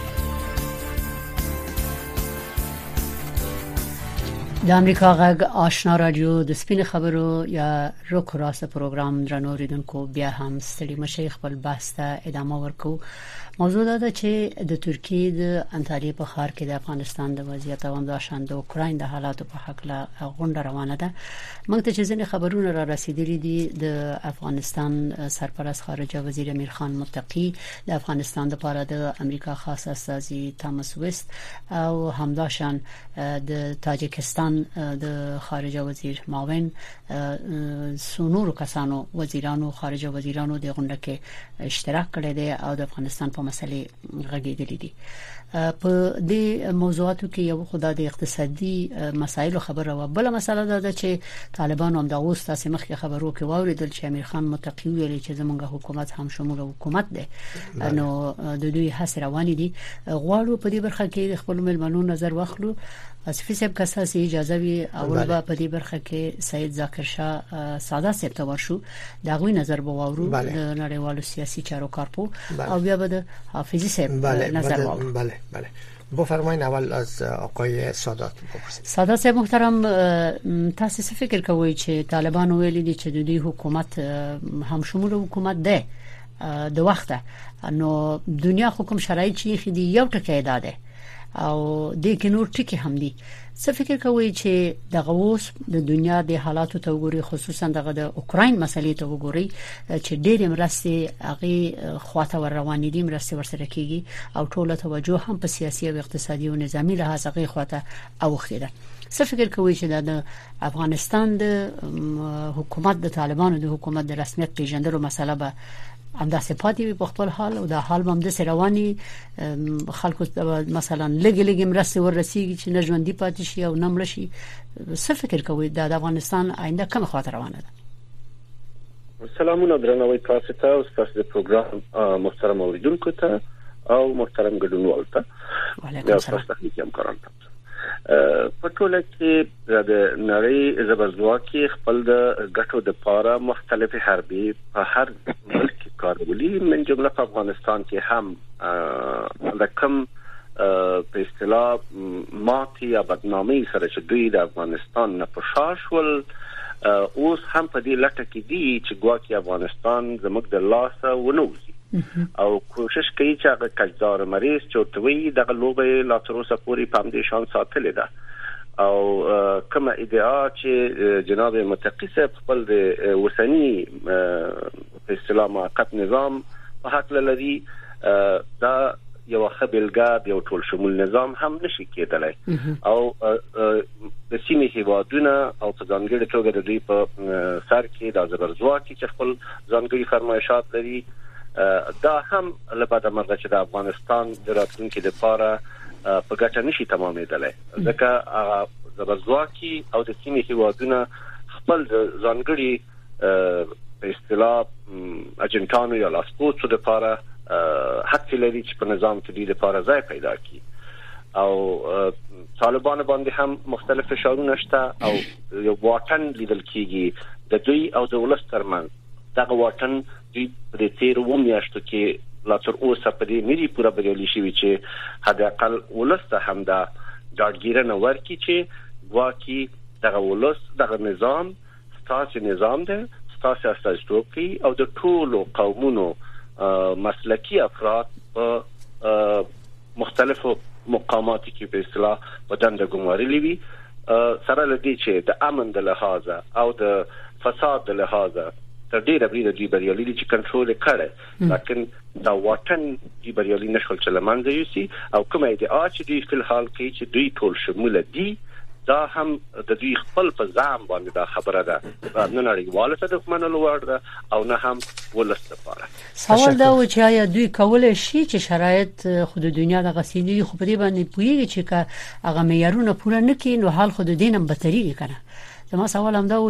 د امریکا غږ آشنا رادیو د سپین خبرو یا روکو راست پروګرام درنو ریدونکو بیا هم ستړي مشي خپل بحث ته ادامه ورکو. موضوع دا چې د ترکیه د انټالیه په ښار کې د افغانستان د وضعیت او همداشان د اوکراین د حالاتو په حق له غونډه روانه ده. موږ ته چې ځینې خبرونه را رسیدلي دي د افغانستان سرپرست خارجه وزیر امیر خان متقی د افغانستان لپاره د امریکا خاص استازي تامس وست او همداشان د تاجکستان د خارجه وزیر معاون سونورو کسانو وزیرانو خارجه وزیرانو د غونډه کې اشتراک کړی دی او د افغانستان په مسلې غږیدلې دي. په دې موضوعاتو کې یو خدای د اقتصادي مسایلو خبره و بل مسله ده چې طالبان هم د اوس تاسو مخکې خبرو کې واوریدل چې امیر خان متقی ویلي چې زمونږ حکومت هم شمول حکومت ده، نو د دوی هڅې روانې دي. غواړو په دې برخه کې خپل ملمنو نظر واخلو. اسفي صاحب که تاسو اجازه وي اول به په دې برخه کې سید ذاکر شاه ساده صاحب ته ورشو، دا غوي نظر به واورو د نړیوالو سیاسي چارو کارپو او بیا به د حافظي صاحب نظر واورو. بله بله بفرمایید. اول از آقای سادات بپرسید. سادات صاحب محترم، تاسو څه فکر کوئ چې طالبان ویلي دي چې د دوی حکومت هم شمول حکومت ده د وخته، نو دنیا حکم شرایط چې خدي یو ټکی داده او د کنور ټکی هم دي. څه فکر کوي چې د غوس د دنیا د حالاتو ته وګوري، خصوصا دغه د اوکراین مسلې ته وګوري چې ډېر مرستي هغه خواته ور روانې دي، مرستي ورسره کیږي او ټوله توجه هم په سیاسي او اقتصادي او نظامی لحاظ هغه خواته اوخیده. څه فکر کوي چې د افغانستان د حکومت د طالبانو د حکومت د رسمیت پیژندلو مسله به انداسه پاتې وي په خپل حال او د حال هم د سرواني خلکو مثلا لګي لګي مرسته ورسیږي چې نژوندي پاتې شي او نمړ شي؟ څه فکر کوي د افغانستان آینده کوم خاطر روانه ده؟ سلامونه درنوي تاسو ته او تاسو د پروګرام محترم اوریدونکو ته او محترم ګډونوال ته. وعلیکم السلام. تاسو ته هم په ټوله کې د نړۍ زبرځواکي خپل د ګټو د پاره مختلفي حربي په هر ملک کې کارولي، من جمله په افغانستان کې هم د کم په اصطلاح ماتي یا بدنامي سره چې دوی د افغانستان نه پښاشول اوس هم په دې لټه کې دي چې ګواکي افغانستان زموږ د لاسه ونوځي او کوشش کوي چې هغه کجدار مریض چورتوي دغه لوبه لا تر اوسه پورې پام دې شان ساتلې ده او کومه ادعا چې جناب متقی صاحب خپل د وسنی په اصطلاح موقت نظام په حق لري دا یو خبلګا یو ټول شمول نظام هم نشي کېدلای او د سیمې هیوادونه او په ځانګړي توګه د دوی په سر کې د زبرځواکي چې خپل ځانګړي فرمایشات لري دا هم لپاره مرغه چې د افغانستان د راتلونکي لپاره په ګټه نشي تمامېدلای ځکه زبرځواکي او د سیمې هیوادونه خپل ځانګړي په اصطلاح اجنټانو یا لاسپوڅو لپاره حق لري چې په نظام کې د لپاره ځای پیدا کړي او طالبان باندې هم مختلف فشارونه شته او یو واټن لیدل کیږي د دوی او د ولس ترمنځ. دغه واټن دوی په تیر و میاشتو کې لا تر اوسه په دې ملي پوره بریالي شوی چې حد اقل ولس ته هم دا ډاډګیرنه ورکړي چې واکي دغه ولس دغه نظام ستاسو نظام دی، ستاسو استازیتوب کوي او د ټولو قومونو مسلکی افراد په مختلفو مقاماتو کې په اصطلاح بدن د ګمارلي وي سره لدی چې د امن د لحاظه او د فساد د لحاظه تر ډیره بریده دوی بریالي دي چې کنټرول کړي، لیکن دا واټن دوی بریالي نشول چې لمنځه یوسي او کومه ادعا چې دوی په حال کې چې دوی ټول شمول دي دا هم د دوی خپل په ځام باندې دا خبره ده نه نړیواله ته د منلو وړ ده او نه هم ولست لپاره. سوال دا و چې آیا دوی کولای شي چې شرایط خود دنیا د غسیدي خو په دې باندې پوهیږي چې هغه معیارونه پوره نه کړي نو حال خود دینم بتري کنه. زما سوال هم دا و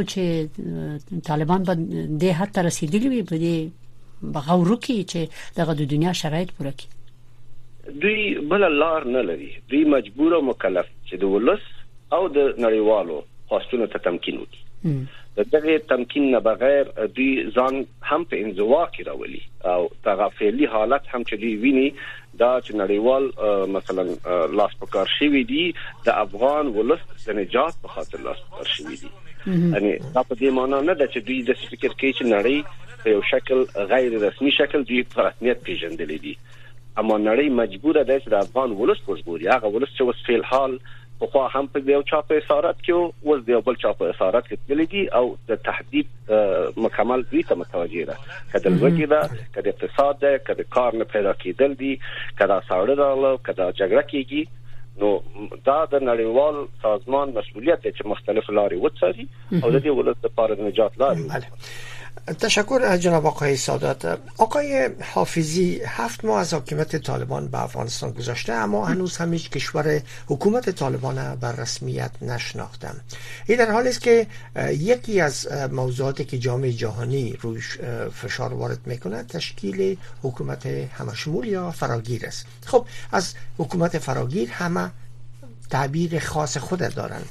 چې طالبان به د حتی رسیدلی وي په دې بغاورو کې چې دغه د دنیا شرایط پوره کړي. دوی بل لار نه لري، دوی مجبور او مکلف چې د ولس او د نړیوالو خواستونو ته تمکین وکړي. د دغه تمکین نه بغیر دوی ځان هم په انزوا کې راولي او دغه فعلی حالت هم چې دوی ویني دا چې نړیوال مثلا لاس پکار شوی دي د افغان ولس د نجات په خاطر لاس پکار شوی دي. یعنی دا په دې معنی نه ده چې دوی د فکر کوي چې نړۍ په یو شکل غیر رسمي شکل دوی په رسمیت پیژندل دي، اما نړۍ مجبوره ده چې د افغان ولس مجبوري هغه ولس چې وس فعل حال په خو هم په یو چا په اسارت کې او د بل چا په اسارت کې تللی دي او د تهدید مکمل دوی ته متوجه ده، کله لوګي ده، کله اقتصاد ده، کله کار نه پیدا کېدل دي، کله ساړه راغله، کله جګړه کېږي. نو دا د نړیوال سازمان مسؤلیت دی چې مختلف لارې وڅاري او د دې ولس لپاره نجات لاري. تشکر جناب آقای سادات. آقای حافظی، هفت ماه از حکومت طالبان به افغانستان گذشته اما هنوز هم هیچ کشور حکومت طالبان بر رسمیت نشناختم. این در حالی است که یکی از موضوعاتی که جامعه جهانی روش فشار وارد میکنه تشکیل حکومت همشمول یا فراگیر است. خب از حکومت فراگیر همه تعبیر خاص خود دارند.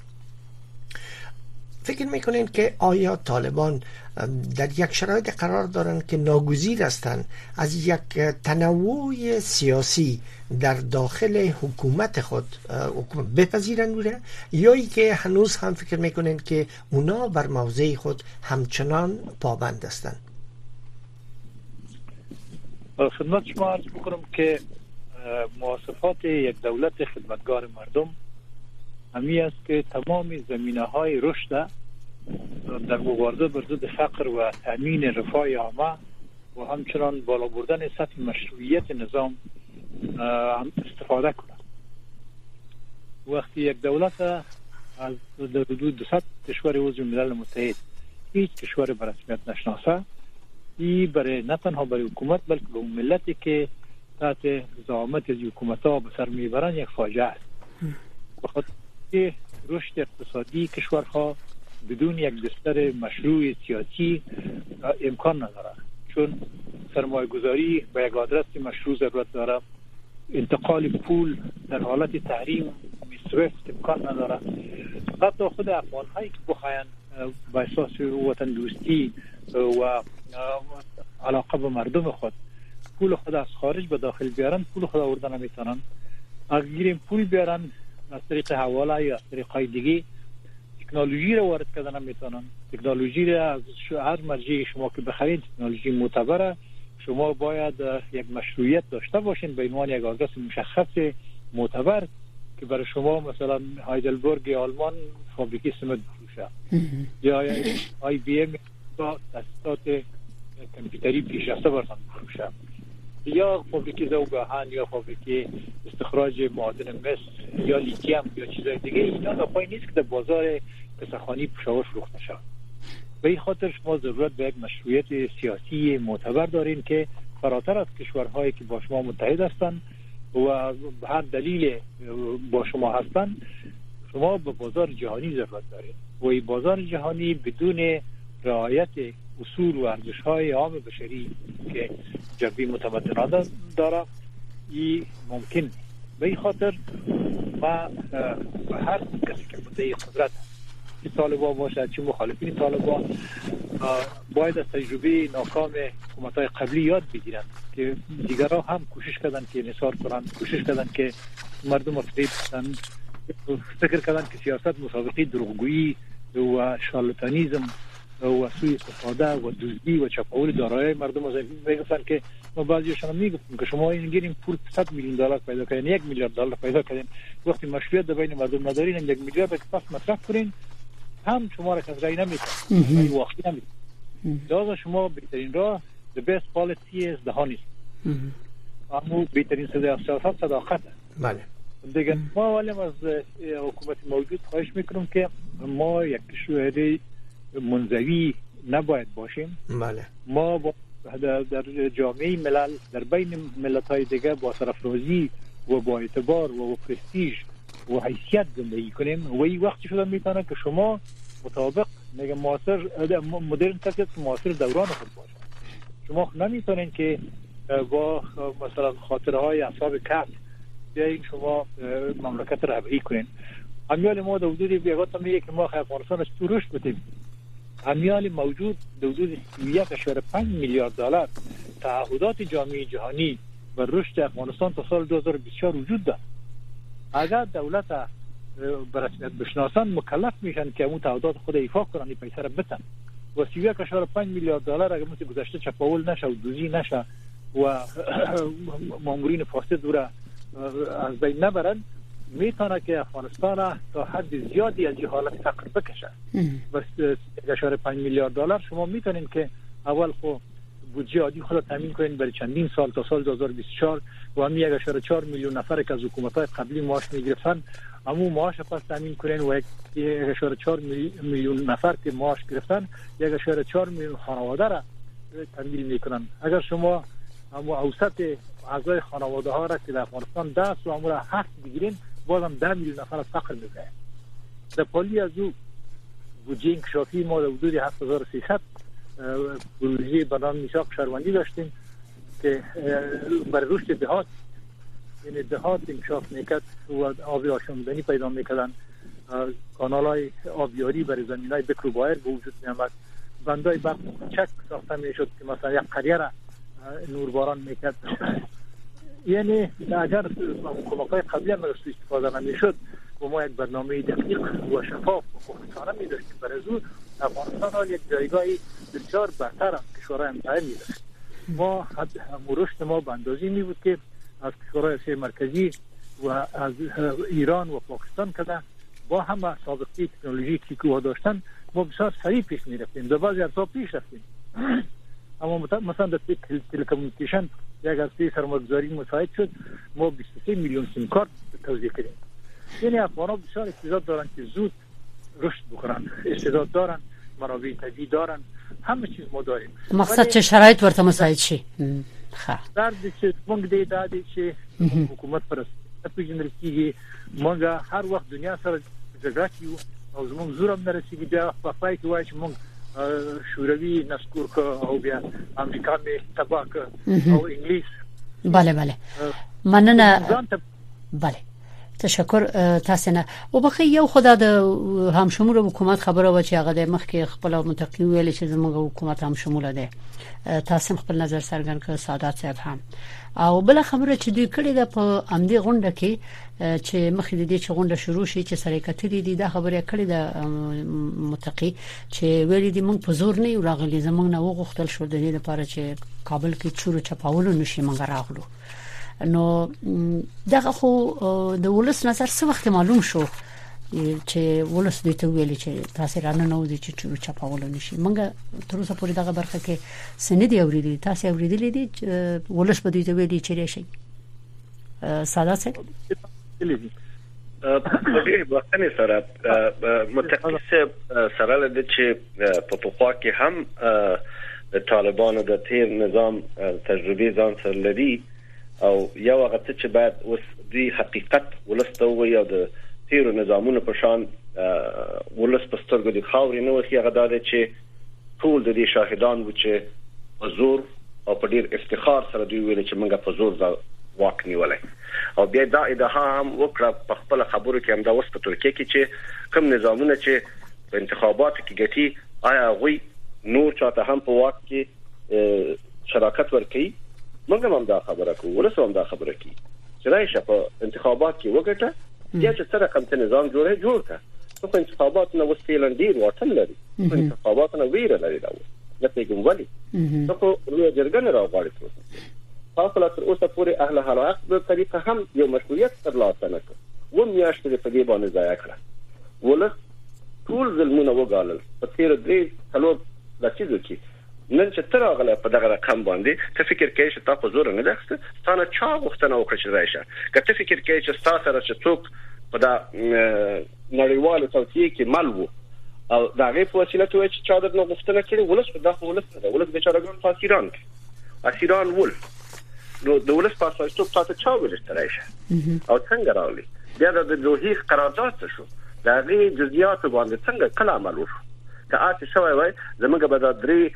فکر میکنین که آیا طالبان در یک شرایط قرار دارند که ناگزیر هستند از یک تنوع سیاسی در داخل حکومت خود حکومت بپذیرند یا ای که هنوز هم فکر میکنین که اونا بر موضع خود همچنان پابند هستند؟ خدمت شما عرض میکنم که مواصفات یک دولت خدمتگار مردم همی است که تمام زمینه‌های رشد در مبارزه بر ضد فقر و تامین رفاه عامه و همچنان بالا بردن سطح مشروعیت نظام استفاده کنند. وقتی یک دولت از حدود دویست کشور عضو ملل متحد هیچ کشور به رسمیت نشناسه، این برای نه تنها برای حکومت بلکه به ملتی که تحت زعامت از حکومت‌ها به سر میبرند یک فاجعه است. بخاطر که رشد اقتصادی کشورها بدون یک بستر مشروع سیاسی امکان نداره، چون سرمایه گذاری به یک آدرس مشروع ضرورت داره، انتقال پول در حالت تحریم سویفت امکان نداره. حتی خود افغان هایی که بخواین با احساس وطن دوستی و علاقه به مردم خود پول خود از خارج به داخل بیارن، پول خود آوردن نمیتونن. اگر گیریم پول بیارن از طریق حواله یا از طریق های دیگه، تکنولوژی رو وارد کردن نمیتونن. تکنولوژی رو از هر مرجعی شما که بخرید تکنولوژی معتبره، شما باید یک مشروعیت داشته باشین به عنوان یک آدرس مشخص معتبر که برای شما مثلا هایدلبرگ آلمان فابریکه سمنت بفروشه یا آی بی ام تاسیسات کامپیوتری پیشرفته براتون بفروشه یا فابریکه ذوب‌آهن یا فابریکه استخراج معادن مس یا لیتیم یا چیزای دیگه. اینا دفعی نیست که در بازار کسخانی پشاور فروخته شود. به این خاطر شما ضرورت به یک مشروعیت سیاسی معتبر دارین که فراتر از کشورهایی که با شما متحد هستند و به هر دلیل با شما هستند، شما به بازار جهانی ضرورت دارید و این بازار جهانی بدون رعایت اصول و ارزش‌های عام بشری که جنبه متمدنانه داره این ممکن نیست. به این خاطر ما به هر کسی که مدعی قدرت که طالبان باشه چه مخالفین طالبان باید از تجربه ناکام حکومت‌های قبلی یاد بگیرن که دیگرها هم کوشش کردن که انحصار کنن، کوشش کردن که مردم فریب بدن، فکر کردن که سیاست مسابقه دروغگویی و شارلاتانیسم و سوء استفاده و دزدی و چپاول دارایی مردم از میگفتن که ما بعضیشون میگفتن که شما این گیریم پول صد میلیون دلار پیدا کردین، یک میلیارد دلار پیدا کردین، وقتی مشروعیت بین مردم ندارین یک میلیارد که پس مصرف کنین هم شما را کس رای نمیکنن، این واقعی نمیکنن. لذا شما بهترین راه the best policy is the honest. اما بهترین سیاست صداقت. بله. دیگه ما ولی از حکومت موجود خواهش میکنم که ما یک کشور منزوی نباید باشیم. بله. ما با در جامعه ملل در بین ملت‌های دیگه با سرافرازی و با اعتبار و پرستیژ و حیثیت زندگی کنیم و این وقتی شده میتونه که شما مطابق میگه معاصر مدرن تاکید معاصر دوران خود باشه. شما نمیتونین که با مثلا خاطره های اصحاب کهف بیاین شما مملکت رهبری کنین. امیال ما در حدود بیگات میگه که ما افغانستان از تو رشد بودیم. امیال موجود در حدود یک اشاره پنج میلیارد دلار تعهدات جامعه جهانی بر رشد افغانستان تا سال دو هزار و بیست و چهار وجود دارد. اگر دولت به رسمیت بشناسن مکلف میشن که اون تعهدات خود ایفا کنن، این پیسه را بدن و سی و یک اشاره پنج میلیارد دلار اگر مثل گذشته چپاول نشه و دوزی نشه و مامورین فاسد را از بین نبرن، میتونه که افغانستان تا حد زیادی از حالت فقر بکشه. بس یک اشاره پنج میلیارد دلار شما میتونین که اول خو بودجه عادی خود تامین کنین برای چندین سال تا سال دو هزار و بیست و چهار و هم یک اشاره چهار میلیون نفر که از حکومت‌های قبلی معاش میگرفتن همون معاش پس تامین کنین و یک اشاره چهار میلیون نفر که معاش گرفتن یک اشاره چهار میلیون خانواده را تامین میکنن. اگر شما هم اوسط اعضای خانواده ها را که در افغانستان دست و امور هفت بگیرین بازم ده میلیون نفر از فقر میزنن. در پالی از او بودجه انکشافی ما در حدود هفت هزار و سیصد پروژه برنامه میثاق شهروندی داشتیم که برای رشد دهات یعنی دهات انکشاف میکرد و آبی آشامیدنی پیدا میکردن، کانالای آبیاری برای زمینای بکر و بایر به وجود میامد، بندای برق کوچک ساخته میشد که مثلا یک قریه را نورباران میکرد. یعنی اگر کمک‌های قبلی هم از استفاده نمیشد و ما یک برنامه دقیق و شفاف و مختصانه می‌داشتیم برای زود افغانستان حال یک جایگاهی بسیار بهتر از کشورهای متحد می‌داشت. ما رشد ما به اندازه‌ای می بود که از کشورهای آسیای مرکزی و از ایران و پاکستان کده با همه سابقه تکنولوژیکی که داشتن ما بسیار سریع پیش می رفتیم، در بعضی ارزها پیش رفتیم. اما مثلا در تلکومونیکیشن یک از سرمایه‌گذاری مساعد شد، ما بیست و سه میلیون سیم کارت توزیع کردیم. یعنی افغان‌ها بسیار استعداد دارن که زود رشد بکنن، استعداد دارن، منابع طبیعی دارن، همه چیز ما داریم. مقصد چه شرایط ورته مساعد شي؟ ښه در دې چې موږ دې دا دي چې حکومت پر پیژندل کیږي، موږ هر وخت دنیا سره جګړه کوو او زموږ زور هم نه رسیږي. بیا په پای کې وایي چې موږ شوروي نسکور که او بیا امریکا مې تباه که او انګلیس. بله بله مننه. بله تشکر تاسو نه. او بخې یو خدای د همشمول حکومت خبره و چې هغه د مخ کې خپل متقی ویل چې زموږ حکومت هم شمول ده. تاسو خپل نظر څرګند کړ سادات صاحب هم. او بل خبره چې دوی کړي ده په امدي غونډه کې چې مخې د دې چې غونډه شروع شي چې سره کتلې دي دا خبره کړي ده متقی چې ویلي دي موږ په زور نه راغلي، زموږ نه وغوښتل شو د دې لپاره چې کابل کې چورو چپاولو نشي موږ راغلو. نو دغه خو د ولس نظر څه وخت معلوم شو چې ولس دوی ته ویلي چې تاسو رانه نو دي چې چورو چپاولو نشي. موږ تر اوسه پورې دغه برخه کې سندې اوریدلې، تاسو اوریدلې دي ولس به دوی ته ویلي چې راشي. ساده څه په دې وختنه سره متقصد سره لدی چې په پخوا کې هم د طالبانو د تیر نظام تجربه ځان سره لري او یو هغه چې بعد اوس دی حقیقت ولسته وي او د تیر نظامونو په شان ولس په سترګو د خاورې نه وخی هغه د چې ټول د دې شاهدان و چې حضور او په ډیر افتخار سره دوی ویل چې موږ په زور واک نیولای او بیا دا ادعا هم وکړه په خپل خبرو کې هم دا وسط ترکیه کې چې کوم نظامونه چې په انتخاباتو کې ګټي آیا غوي نور چاته هم په واک کې شراکت ورکړي. موږ هم دا خبره کوو، ولس هم دا خبره کوي چې راشه په انتخابات کې وګټه یا چې سره کوم نظام جوړه جوړ کړه. په انتخابات نو وسیلن ډیر واټن لري، په انتخابات نو ویره لري دا نه پیګم ولي نو په لوی جرګه راغواړي. خاصه تر اوسه پورې اهل حلقه په طریقه هم یو مشروعیت ترلاسه نه کړ. و میاشتې په دې باندې ضایع کړه. ولس ټول ظلمونه وګالل په تیر درې څلور لسیزو کې. نن چې تر هغه په دغه رقم باندې ته فکر کوي چې تاسو زور نه دښته ستانه چا غوښتنه وکړي چې راشه کته فکر کوي چې تاسو سره چې څوک په دا نړیوالو توصیه کې مل وو او دا غي په وسیله ته چې چا درنه غوښتنه کړي ولس په دغه ولس نه ولس به چارګون فاسیران اسیران ول نو د ولس په اساس ته تاسو چا ولست راشه او څنګه راولي بیا د دوه قرارداد شو دا غي جزئیات باندې څنګه کله عمل وشو که آتی شوی وای زمونږ به دا درې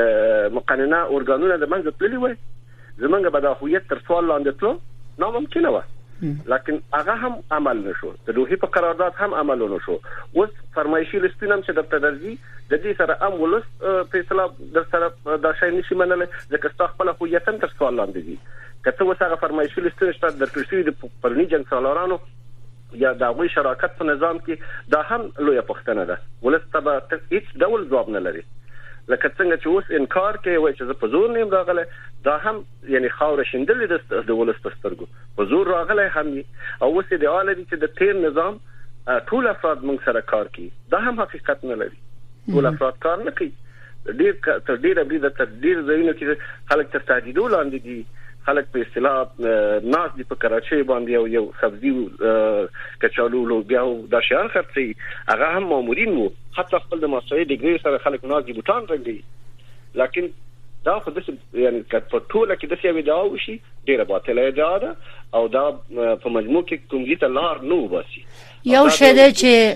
مقننه ارګانونه د منځ تللی وای زمونږ به دا هویت تر سوال لاندې تلو ناممکنه وه لکن هغه هم عمل نشو د دوه په قرارداد هم عمل نشو. اوس فرمایشي لستین هم چې د تدرجی د دې سره ام ولس فیصله در سره دا شای نشي منل ځکه تاسو خپل هویت تر سوال لاندې دي. کته وسه هغه فرمایشي لستین شته د ترشي د پرني جنگ سالارانو یا دا غوي شراکت په نظام کې دا هم لویه پښتنه ده. ولس تبع هیڅ ډول ځواب نه لري لکه څنګه چې اوس انکار کوي وای چې په زور نیم راغله دا هم یعنی خاور شندلې د ولس په سترګو په زور راغله هم او اوس د اعلی دي چې د تیر نظام ټول افراد موږ سره کار کوي دا هم حقیقت نه لري. ټول افراد کار نه کوي ډیر تر ډیره بریده تر ډیر ځایونه کې خلک تر تهدید ولاندې دي. خلک په اصطلاح ناس دی په کراچۍ باندې یو یو سبزی کچالو لوبیا او د شهر خرڅي هغه هم مامورین وو حتی خپل د ماسوي ډیګري سره خلک ناس دی بوتان رنګي لکن دا خو د یعنی په ټوله کې د سیاوي دا وشي ډیره باطله ادعا ده او دا په مجموع کې کوم دي ته لار نو باسي. یو شی دی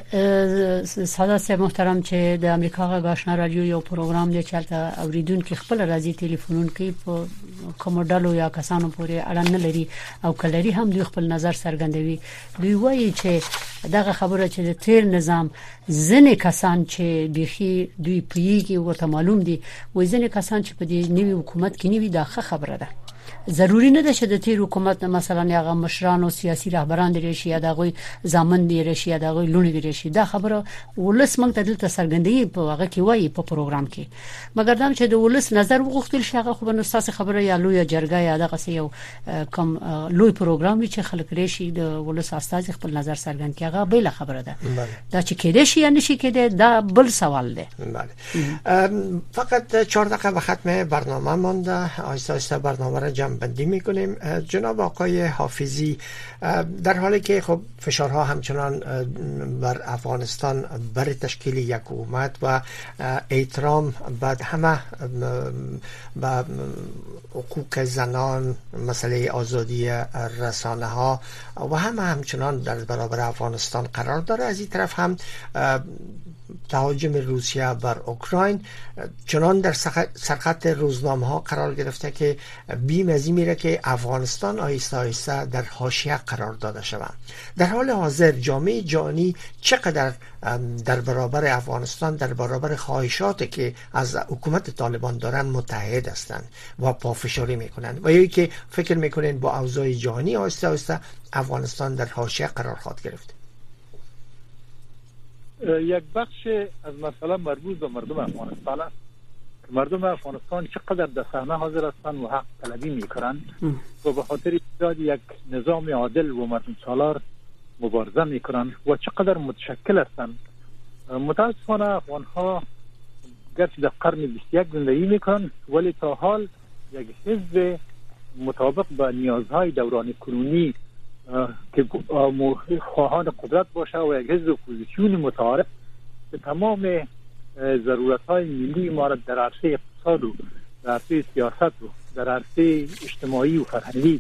چې ساده محترم چې د امریکا غږ آشنا رادیو یو پروګرام دی چې تاسو اوریدونکو خپل راځي ټلیفون کوي په کومډالو یا کسانو پورې اړه نه لري او کلري هم دوی خپل نظر څرګندوي. دوی وایي چې دغه خبره چې د تیر نظام ځنې کسان چې بيخي دوی پیږي او ته معلوم دي وای ځنې کسان چې په دې نوي حکومت کې نوي داخه خبره ده ضروری نه ده چې د تیر حکومت مثلا هغه مشران او سیاسي رهبران لري شي دغه ځامن لري شي دغه لونی لري شي دا خبره ولس موږ ته دلته سرګندې په هغه کې وایي په پروګرام کې مګر دا چې د ولس نظر وغوښتل شي هغه خو به نو تاسو خبره یا لوی جرګه یا دغه یو کم لوی پروګرام چې خلک لري شي د ولس استاد خپل نظر سرګند کې هغه بل خبره ده دا چې کېده شي یا نشي کېده دا بل سوال ده. بله فقط چهار دقیقه به ختم برنامه مونده. آیسته آیسته برنامه را جمع بندی میکنیم. جناب آقای حافظی، در حالی که خب فشارها همچنان بر افغانستان برای تشکیل یک حکومت و احترام بعد همه به حقوق زنان، مسئله آزادی رسانه ها و همه همچنان در برابر افغانستان قرار داره، از این طرف هم تهاجم روسیه بر اوکراین چنان در سرخط روزنامه ها قرار گرفته که بیم از این میره که افغانستان آهسته آهسته در حاشیه قرار داده شود. در حال حاضر جامعه جهانی چقدر در برابر افغانستان، در برابر خواهشاتی که از حکومت طالبان دارن متحد هستند و پافشاری میکنن و یا که فکر میکنن با اوضاع جهانی آهسته آهسته افغانستان در حاشیه قرار خواهد گرفت؟ یک بخش از مسئله مربوط به مردم افغانستان است که مردم افغانستان چقدر در صحنه حاضر هستند و حق طلبی میکنند و به خاطر ایجاد یک نظام عادل و مردم سالار مبارزه میکنند و چقدر متشکل هستند. متاسفانه افغانها گرچه در قرن بیست و یک زندگی میکنند ولی تا حال یک حزب مطابق به نیازهای دوران کنونی که خواهان قدرت باشه و یک حزب اپوزیسیون متعارف که تمام ضرورت‌های ملی ما را در عرصه اقتصاد و در عرصه سیاست و در عرصه اجتماعی و فرهنگی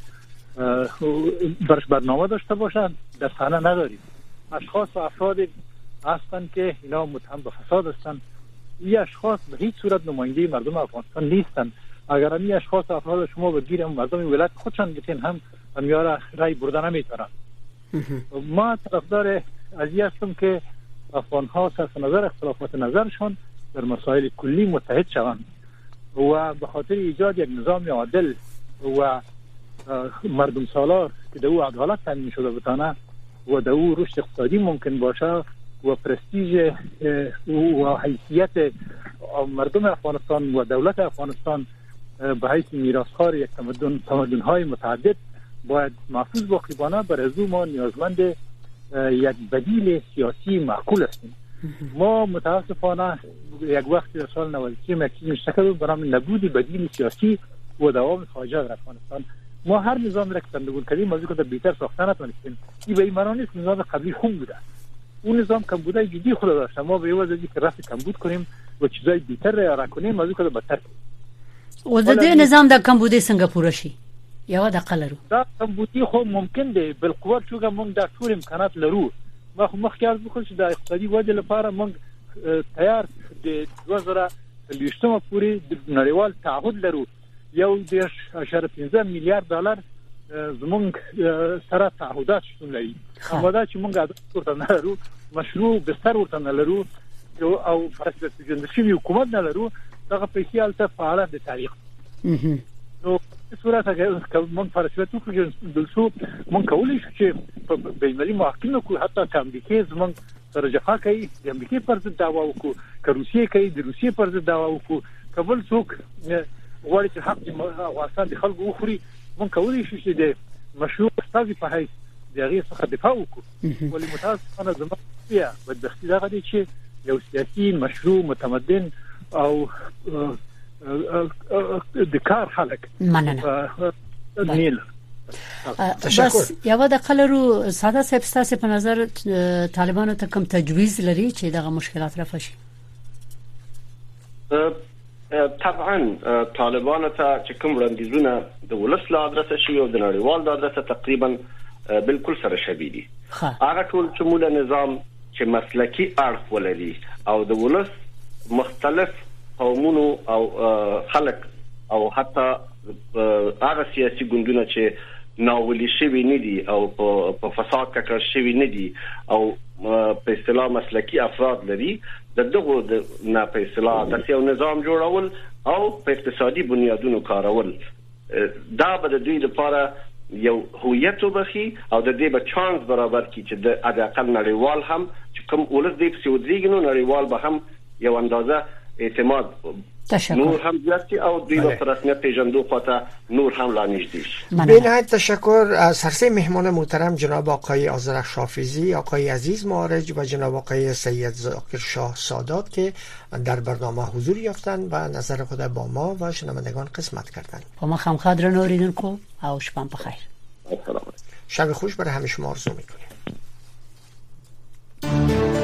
برش برنامه داشته باشند در صحنه نداریم. اشخاص و افراد هستند که اینا متهم به فساد هستند. این اشخاص به هیچ صورت نماینده مردم افغانستان نیستند. اگر این اشخاص و افراد شما بگیریم مردم ولایت خودشان گتین هم همیاره رای برده نمیتونن. ما طرفدار ازی هستم که افغان ها صرف نظر اختلافات نظرشون در مسائل کلی متحد شوند و به خاطر ایجاد یک نظام عادل و مردم سالار که در او عدالت تامین شده بتانه و در او رشد اقتصادی ممکن باشه و پرستیژ و حیثیت مردم افغانستان و دولت افغانستان به حیث میراثخوار یک تمدن تمدن‌های متعدد باید محفوظ باقی بانه. برای از ما نیازمند یک بدیل سیاسی معقول هستیم. ما متاسفانه یک وقتی در سال نود و سه مکسی مشتکل برای نبود بدیل سیاسی و دوام خواجه در افغانستان. ما هر نظام را که تندگون کردیم از اینکه بیتر ساخته نتونستیم. این به این معنی نیست نظام قبلی خوب بوده. اون نظام کمبودای جدی خود داشته. ما به عوض از اینکه رفع کمبود کنیم و چیزای بیتر را کنیم از اینکه بدتر کنیم. و د نظام د کمبودی څنګه پوره شي یا د قلرو دا کمبودی خو ممکن دی بل قوت چې موږ د ټول امکانات لرو. ما خو مخکې عرض وکړ چې د اقتصادي ودې لپاره موږ تیار د دوه زره څلوېښتمه پورې د نړیوال تعهد لرو. یو دېرش اعشاریه پنځه میلیارډ ډالر زموږ سره تعهدات شتون لري. همدا چې موږ ورته نه لرو، مشروع بستر ورته نه لرو او فرصت پیژندل شوی حکومت نه لرو، دغه پیسې البته فعاله د تاریخ. نو په صورت کې موږ فرصت وکړو د څو موږ کولای شو چې په بینالمللي محاکمو کې حتی چې امریکا زموږ سره جفا کوي، د امریکا پر ضد دعوا وکړو، که روسیې کوي د روسیې پر ضد دعوا وکړو، کبل څوک غواړي چې حق افغانستان د خلکو وخوري، موږ کولای شو چې د مشروع استازي په حیث د هغې څخه دفاع وکړو. ولې متاسفانه زموږ بیا بدبختي دغه دی چې یو سیاسي مشروع متمدن او د کار خلک مننه نیل بس یو د قلرو ساده سپستاسه په نظر طالبانو ته کوم تجویز لري چې دغه مشکلات رفع شي؟ طبعا طالبانو ته چې کوم وړاندیزونه د ولس له ادرسه شوي او د نړیوال د ادرسه تقریبا بالکل سره شبیه دي. هغه ټول چې موږ نظام چې مسلکی اړخ ولري او د ولس مختلف قومونو او خلک او حتی هغه سیاسي ګوندونه چې ناولي شوي نه دي او په فساد ککړ شوي نه دي او په اصطلاح مسلکی افراد لري، د دغه نه په اصطلاح د یو نظام جوړول او په اقتصادي بنیادونو کارول دا به د دوی لپاره یو هویت وبخي او د دې به چانس برابر کی چې د اقل نړیوال هم چې کوم ولس دې په سعودي کې نو نړیوال به هم یو اندازه اعتماد تشکر. نور هم زیاتی او دوی به رسمیت پیژندو خاطر نور هم لا نږدې شي. بنهایت تشکر از سرسه مهمان محترم جناب آقای آذرخش حافظی، آقای عزیز معارج و جناب آقای سید ذاکر شاه سادات که در برنامه حضور یافتند و نظر خود با ما و شنوندگان قسمت کردند. با ما خمخادر نوریدونکو او شبان بخیر. شب خوش برای همه شما آرزو میکنیم.